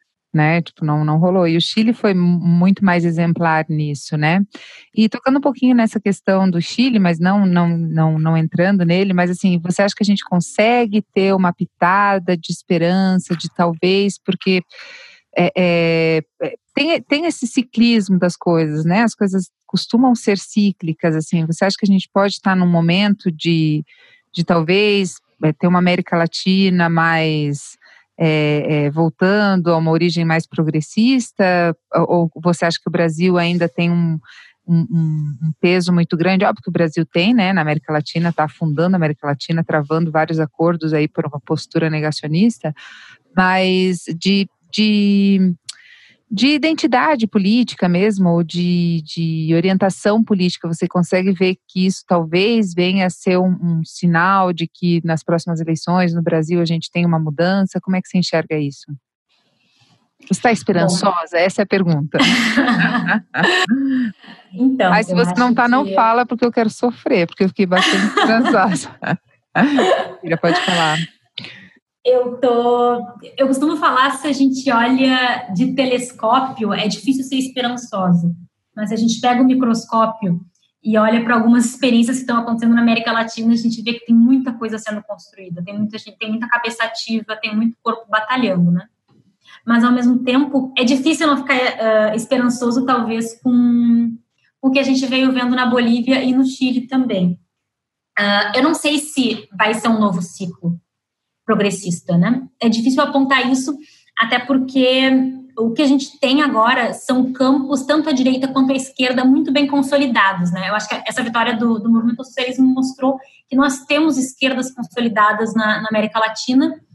B: né? Tipo, não, não rolou. E o Chile foi muito mais exemplar nisso, né? E tocando um pouquinho nessa questão do Chile, mas não, não, não, não entrando nele, mas assim, você acha que a gente consegue ter uma pitada de esperança, de talvez, porque é, é, tem, tem esse ciclismo das coisas, né? As coisas costumam ser cíclicas, assim. Você acha que a gente pode estar num momento de, de talvez é, ter uma América Latina mais é, é, voltando a uma origem mais progressista? Ou, ou você acha que o Brasil ainda tem um, um, um peso muito grande? Óbvio que o Brasil tem, né? Na América Latina, está afundando a América Latina, travando vários acordos aí por uma postura negacionista, mas de... de de identidade política mesmo, ou de, de orientação política, você consegue ver que isso talvez venha a ser um, um sinal de que nas próximas eleições no Brasil a gente tem uma mudança? Como é que você enxerga isso? Você está esperançosa? Bom. Essa é a pergunta.
A: Então,
B: mas se você não está, que... não fala, porque eu quero sofrer, porque eu fiquei bastante esperançosa. Filha, pode falar.
A: Eu tô, eu costumo falar, se a gente olha de telescópio, é difícil ser esperançosa, mas se a gente pega o microscópio e olha para algumas experiências que estão acontecendo na América Latina, a gente vê que tem muita coisa sendo construída, tem muita gente, tem muita cabeça ativa, tem muito corpo batalhando, né? Mas, ao mesmo tempo, é difícil não ficar uh, esperançoso, talvez, com o que a gente veio vendo na Bolívia e no Chile também. Uh, eu não sei se vai ser um novo ciclo progressista, né? É difícil apontar isso, até porque o que a gente tem agora são campos, tanto à direita quanto à esquerda, muito bem consolidados, né? Eu acho que essa vitória do, do movimento socialismo mostrou que nós temos esquerdas consolidadas na, na América Latina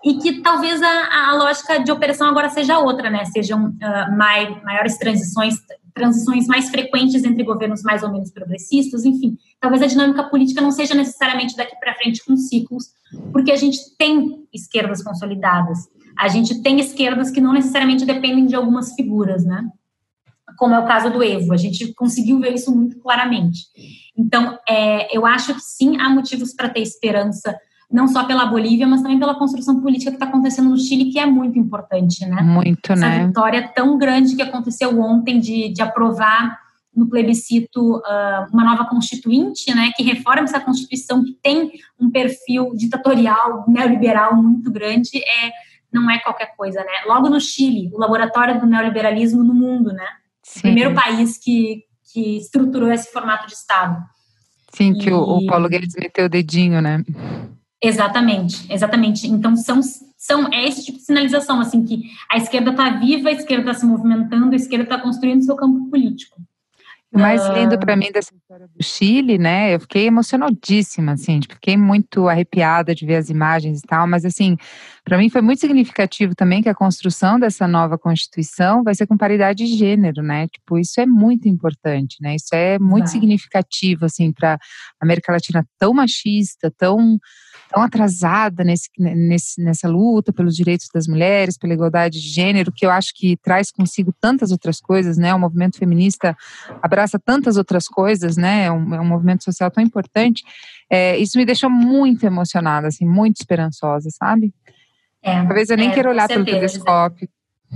A: e que talvez a, a lógica de operação agora seja outra, né? Sejam uh, mai, maiores transições, transições mais frequentes entre governos mais ou menos progressistas, enfim. Talvez a dinâmica política não seja necessariamente daqui para frente com ciclos, porque a gente tem esquerdas consolidadas, a gente tem esquerdas que não necessariamente dependem de algumas figuras, né? Como é o caso do Evo, a gente conseguiu ver isso muito claramente. Então, é, eu acho que sim, há motivos para ter esperança, não só pela Bolívia, mas também pela construção política que está acontecendo no Chile, que é muito importante, né?
B: Muito,
A: Essa
B: né?
A: vitória tão grande que aconteceu ontem de, de aprovar no plebiscito uh, uma nova constituinte, né, que reforma essa Constituição, que tem um perfil ditatorial, neoliberal muito grande, é, não é qualquer coisa, né? Logo no Chile, o laboratório do neoliberalismo no mundo, né? Sim. O primeiro país que, que estruturou esse formato de Estado.
B: Sim,
A: e...
B: que o, o Paulo Guedes meteu o dedinho, né?
A: Exatamente, exatamente. Então, são, são, é esse tipo de sinalização, assim, que a esquerda está viva, a esquerda está se movimentando, a esquerda está construindo seu campo político.
B: O mais lindo para mim dessa história do Chile, né, eu fiquei emocionadíssima, assim, tipo, fiquei muito arrepiada de ver as imagens e tal, mas assim, para mim foi muito significativo também que a construção dessa nova Constituição vai ser com paridade de gênero, né, tipo, isso é muito importante, né, isso é muito vai. significativo, assim, para a América Latina tão machista, tão, tão atrasada nesse, nesse, nessa luta pelos direitos das mulheres, pela igualdade de gênero, que eu acho que traz consigo tantas outras coisas, né, o movimento feminista abraça tantas outras coisas, né, é um, é um movimento social tão importante, é, isso me deixou muito emocionada, assim, muito esperançosa, sabe?
A: É,
B: Talvez eu nem
A: é,
B: queira olhar
A: certeza,
B: pelo telescópio.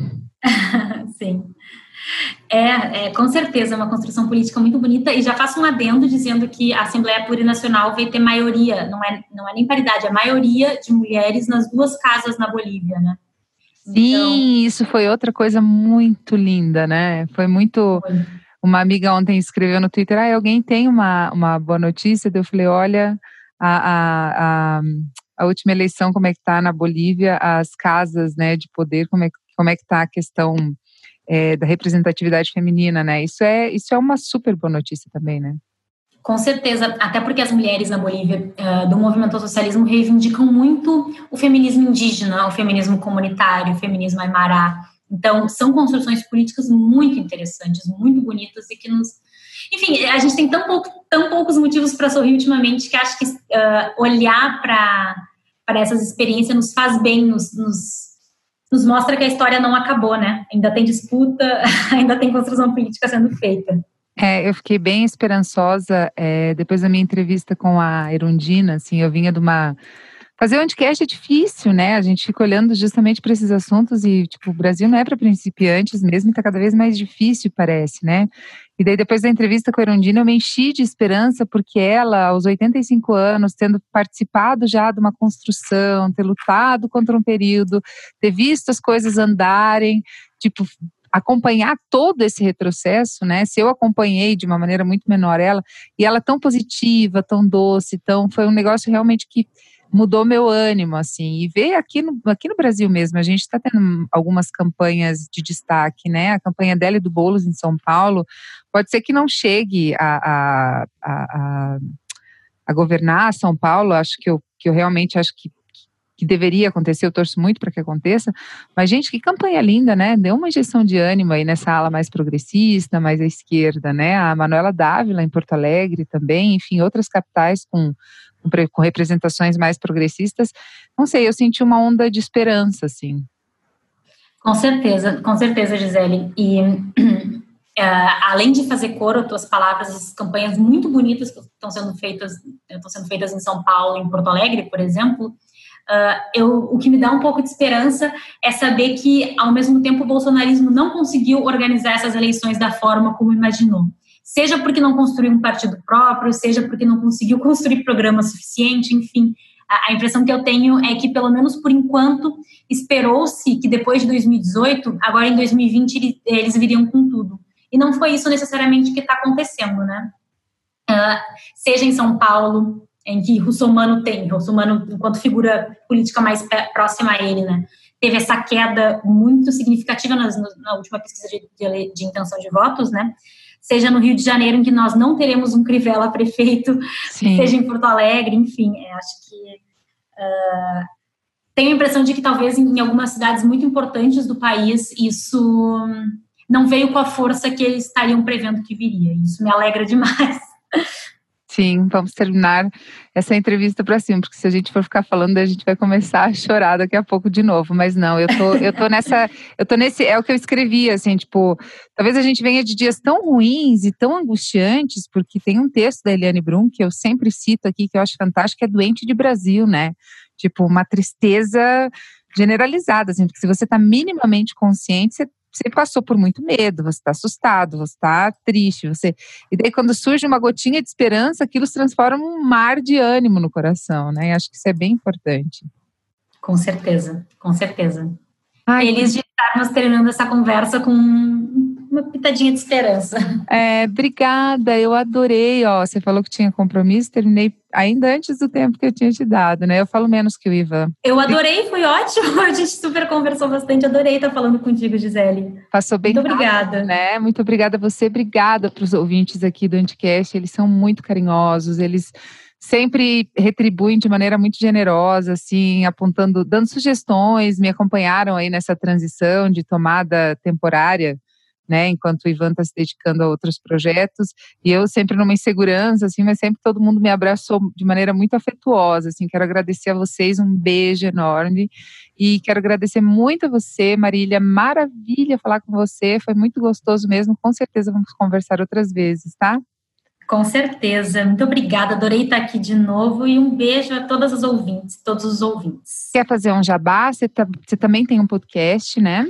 A: Sim. É, é, com certeza, é uma construção política muito bonita, e já faço um adendo dizendo que a Assembleia Plurinacional vai ter maioria, não é, não é nem paridade, é maioria de mulheres nas duas casas na Bolívia, né?
B: Sim,
A: então,
B: isso foi outra coisa muito linda, né? Foi muito... Foi. Uma amiga ontem escreveu no Twitter, ah, alguém tem uma, uma boa notícia? Eu falei, olha, a, a, a, a última eleição, como é que tá na Bolívia, as casas, né, de poder, como é, como é que tá a questão é, da representatividade feminina, né? Isso é, isso é uma super boa notícia também, né?
A: Com certeza, até porque as mulheres na Bolívia uh, do movimento ao socialismo reivindicam muito o feminismo indígena, o feminismo comunitário, o feminismo aimará. Então, são construções políticas muito interessantes, muito bonitas e que nos... Enfim, a gente tem tão, pouco, tão poucos motivos para sorrir ultimamente que acho que uh, olhar para essas experiências nos faz bem, nos, nos, nos mostra que a história não acabou, né? Ainda tem disputa, ainda tem construção política sendo feita.
B: É, eu fiquei bem esperançosa é, depois da minha entrevista com a Erundina, assim, eu vinha de uma... Fazer um podcast é difícil, né? A gente fica olhando justamente para esses assuntos e, tipo, o Brasil não é para principiantes mesmo, e tá cada vez mais difícil, parece, né? E daí, depois da entrevista com a Erundina, eu me enchi de esperança, porque ela, aos oitenta e cinco anos, tendo participado já de uma construção, ter lutado contra um período, ter visto as coisas andarem, tipo... acompanhar todo esse retrocesso, né? Se eu acompanhei de uma maneira muito menor ela, e ela tão positiva, tão doce, tão, foi um negócio realmente que mudou meu ânimo, assim, e ver aqui no, aqui no Brasil mesmo, a gente está tendo algumas campanhas de destaque, né? A campanha dela e do Boulos em São Paulo, pode ser que não chegue a, a, a, a, a governar São Paulo, acho que eu, que eu realmente acho que que deveria acontecer, eu torço muito para que aconteça, mas gente, que campanha linda, né, deu uma injeção de ânimo aí nessa ala mais progressista, mais à esquerda, né, a Manuela Dávila em Porto Alegre também, enfim, outras capitais com, com, com representações mais progressistas, não sei, eu senti uma onda de esperança, assim.
A: Com certeza, com certeza, Gisele, e uh, além de fazer coro às tuas palavras, essas campanhas muito bonitas que estão sendo feitas, estão sendo feitas em São Paulo, em Porto Alegre, por exemplo, Uh, eu, o que me dá um pouco de esperança é saber que, ao mesmo tempo, o bolsonarismo não conseguiu organizar essas eleições da forma como imaginou. Seja porque não construiu um partido próprio, seja porque não conseguiu construir programa suficiente, enfim. A, a impressão que eu tenho é que, pelo menos por enquanto, esperou-se que depois de dois mil e dezoito, agora em dois mil e vinte, ele, eles viriam com tudo. E não foi isso necessariamente que está acontecendo, né? Uh, seja em São Paulo, em que Russomano tem, Russomano enquanto figura política mais próxima a ele, né, teve essa queda muito significativa nas, na última pesquisa de, de, de intenção de votos, né, seja no Rio de Janeiro, em que nós não teremos um Crivella prefeito, Sim. seja em Porto Alegre, enfim, acho que uh, tenho a impressão de que talvez em algumas cidades muito importantes do país isso não veio com a força que eles estariam prevendo que viria. Isso me alegra demais.
B: Sim, vamos terminar essa entrevista para cima, porque se a gente for ficar falando, a gente vai começar a chorar daqui a pouco de novo. Mas não, eu tô, eu tô nessa, eu tô nesse, é o que eu escrevi, assim, tipo, talvez a gente venha de dias tão ruins e tão angustiantes, porque tem um texto da Eliane Brum, que eu sempre cito aqui, que eu acho fantástico, que é Doente de Brasil, né? Tipo, uma tristeza generalizada, assim, porque se você tá minimamente consciente, você Você passou por muito medo, você está assustado, você está triste, você... E daí quando surge uma gotinha de esperança, aquilo se transforma num mar de ânimo no coração, né? E acho que isso é bem importante.
A: Com certeza, com certeza.
B: Ai,
A: Feliz de estarmos terminando essa conversa com uma pitadinha de esperança.
B: É, obrigada, eu adorei, ó, você falou que tinha compromisso, terminei ainda antes do tempo que eu tinha te dado, né? Eu falo menos que o Ivan.
A: Eu adorei, foi ótimo, a gente super conversou bastante, adorei estar falando contigo, Gisele.
B: Passou bem
A: Muito
B: rápido,
A: obrigada.
B: né? Muito obrigada a você, obrigada para os ouvintes aqui do Anticast, eles são muito carinhosos, eles sempre retribuem de maneira muito generosa, assim, apontando, dando sugestões, me acompanharam aí nessa transição de tomada temporária, né, enquanto o Ivan está se dedicando a outros projetos, e eu sempre numa insegurança, assim, mas sempre todo mundo me abraçou de maneira muito afetuosa, assim, quero agradecer a vocês, um beijo enorme, e quero agradecer muito a você, Marília, maravilha falar com você, foi muito gostoso mesmo, com certeza vamos conversar outras vezes, tá?
A: Com certeza, muito obrigada, adorei estar aqui de novo, e um beijo a todas as ouvintes, todos os ouvintes.
B: Quer fazer um jabá? Você, tá, você também tem um podcast, né?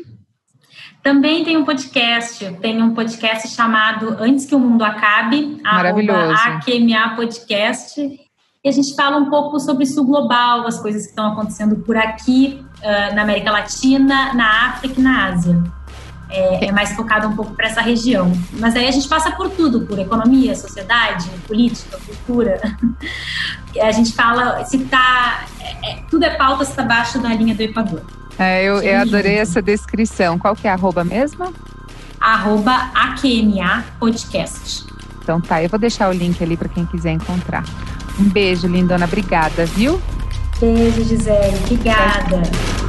A: Também tem um podcast, tem um podcast chamado Antes que o Mundo Acabe,
B: Maravilhoso.
A: A Q M A Podcast, e a gente fala um pouco sobre sul global, as coisas que estão acontecendo por aqui, uh, na América Latina, na África e na Ásia. É, é mais focado um pouco para essa região. Mas aí a gente passa por tudo, por economia, sociedade, política, cultura. A gente fala, se tá, é, tudo é pauta se está abaixo da linha do Equador.
B: É, eu, eu adorei essa descrição. Qual que é a arroba mesmo?
A: Arroba A Q M A Podcast.
B: Então tá, eu vou deixar o link ali para quem quiser encontrar. Um beijo, lindona. Obrigada, viu?
A: Beijo, Gisele. Obrigada.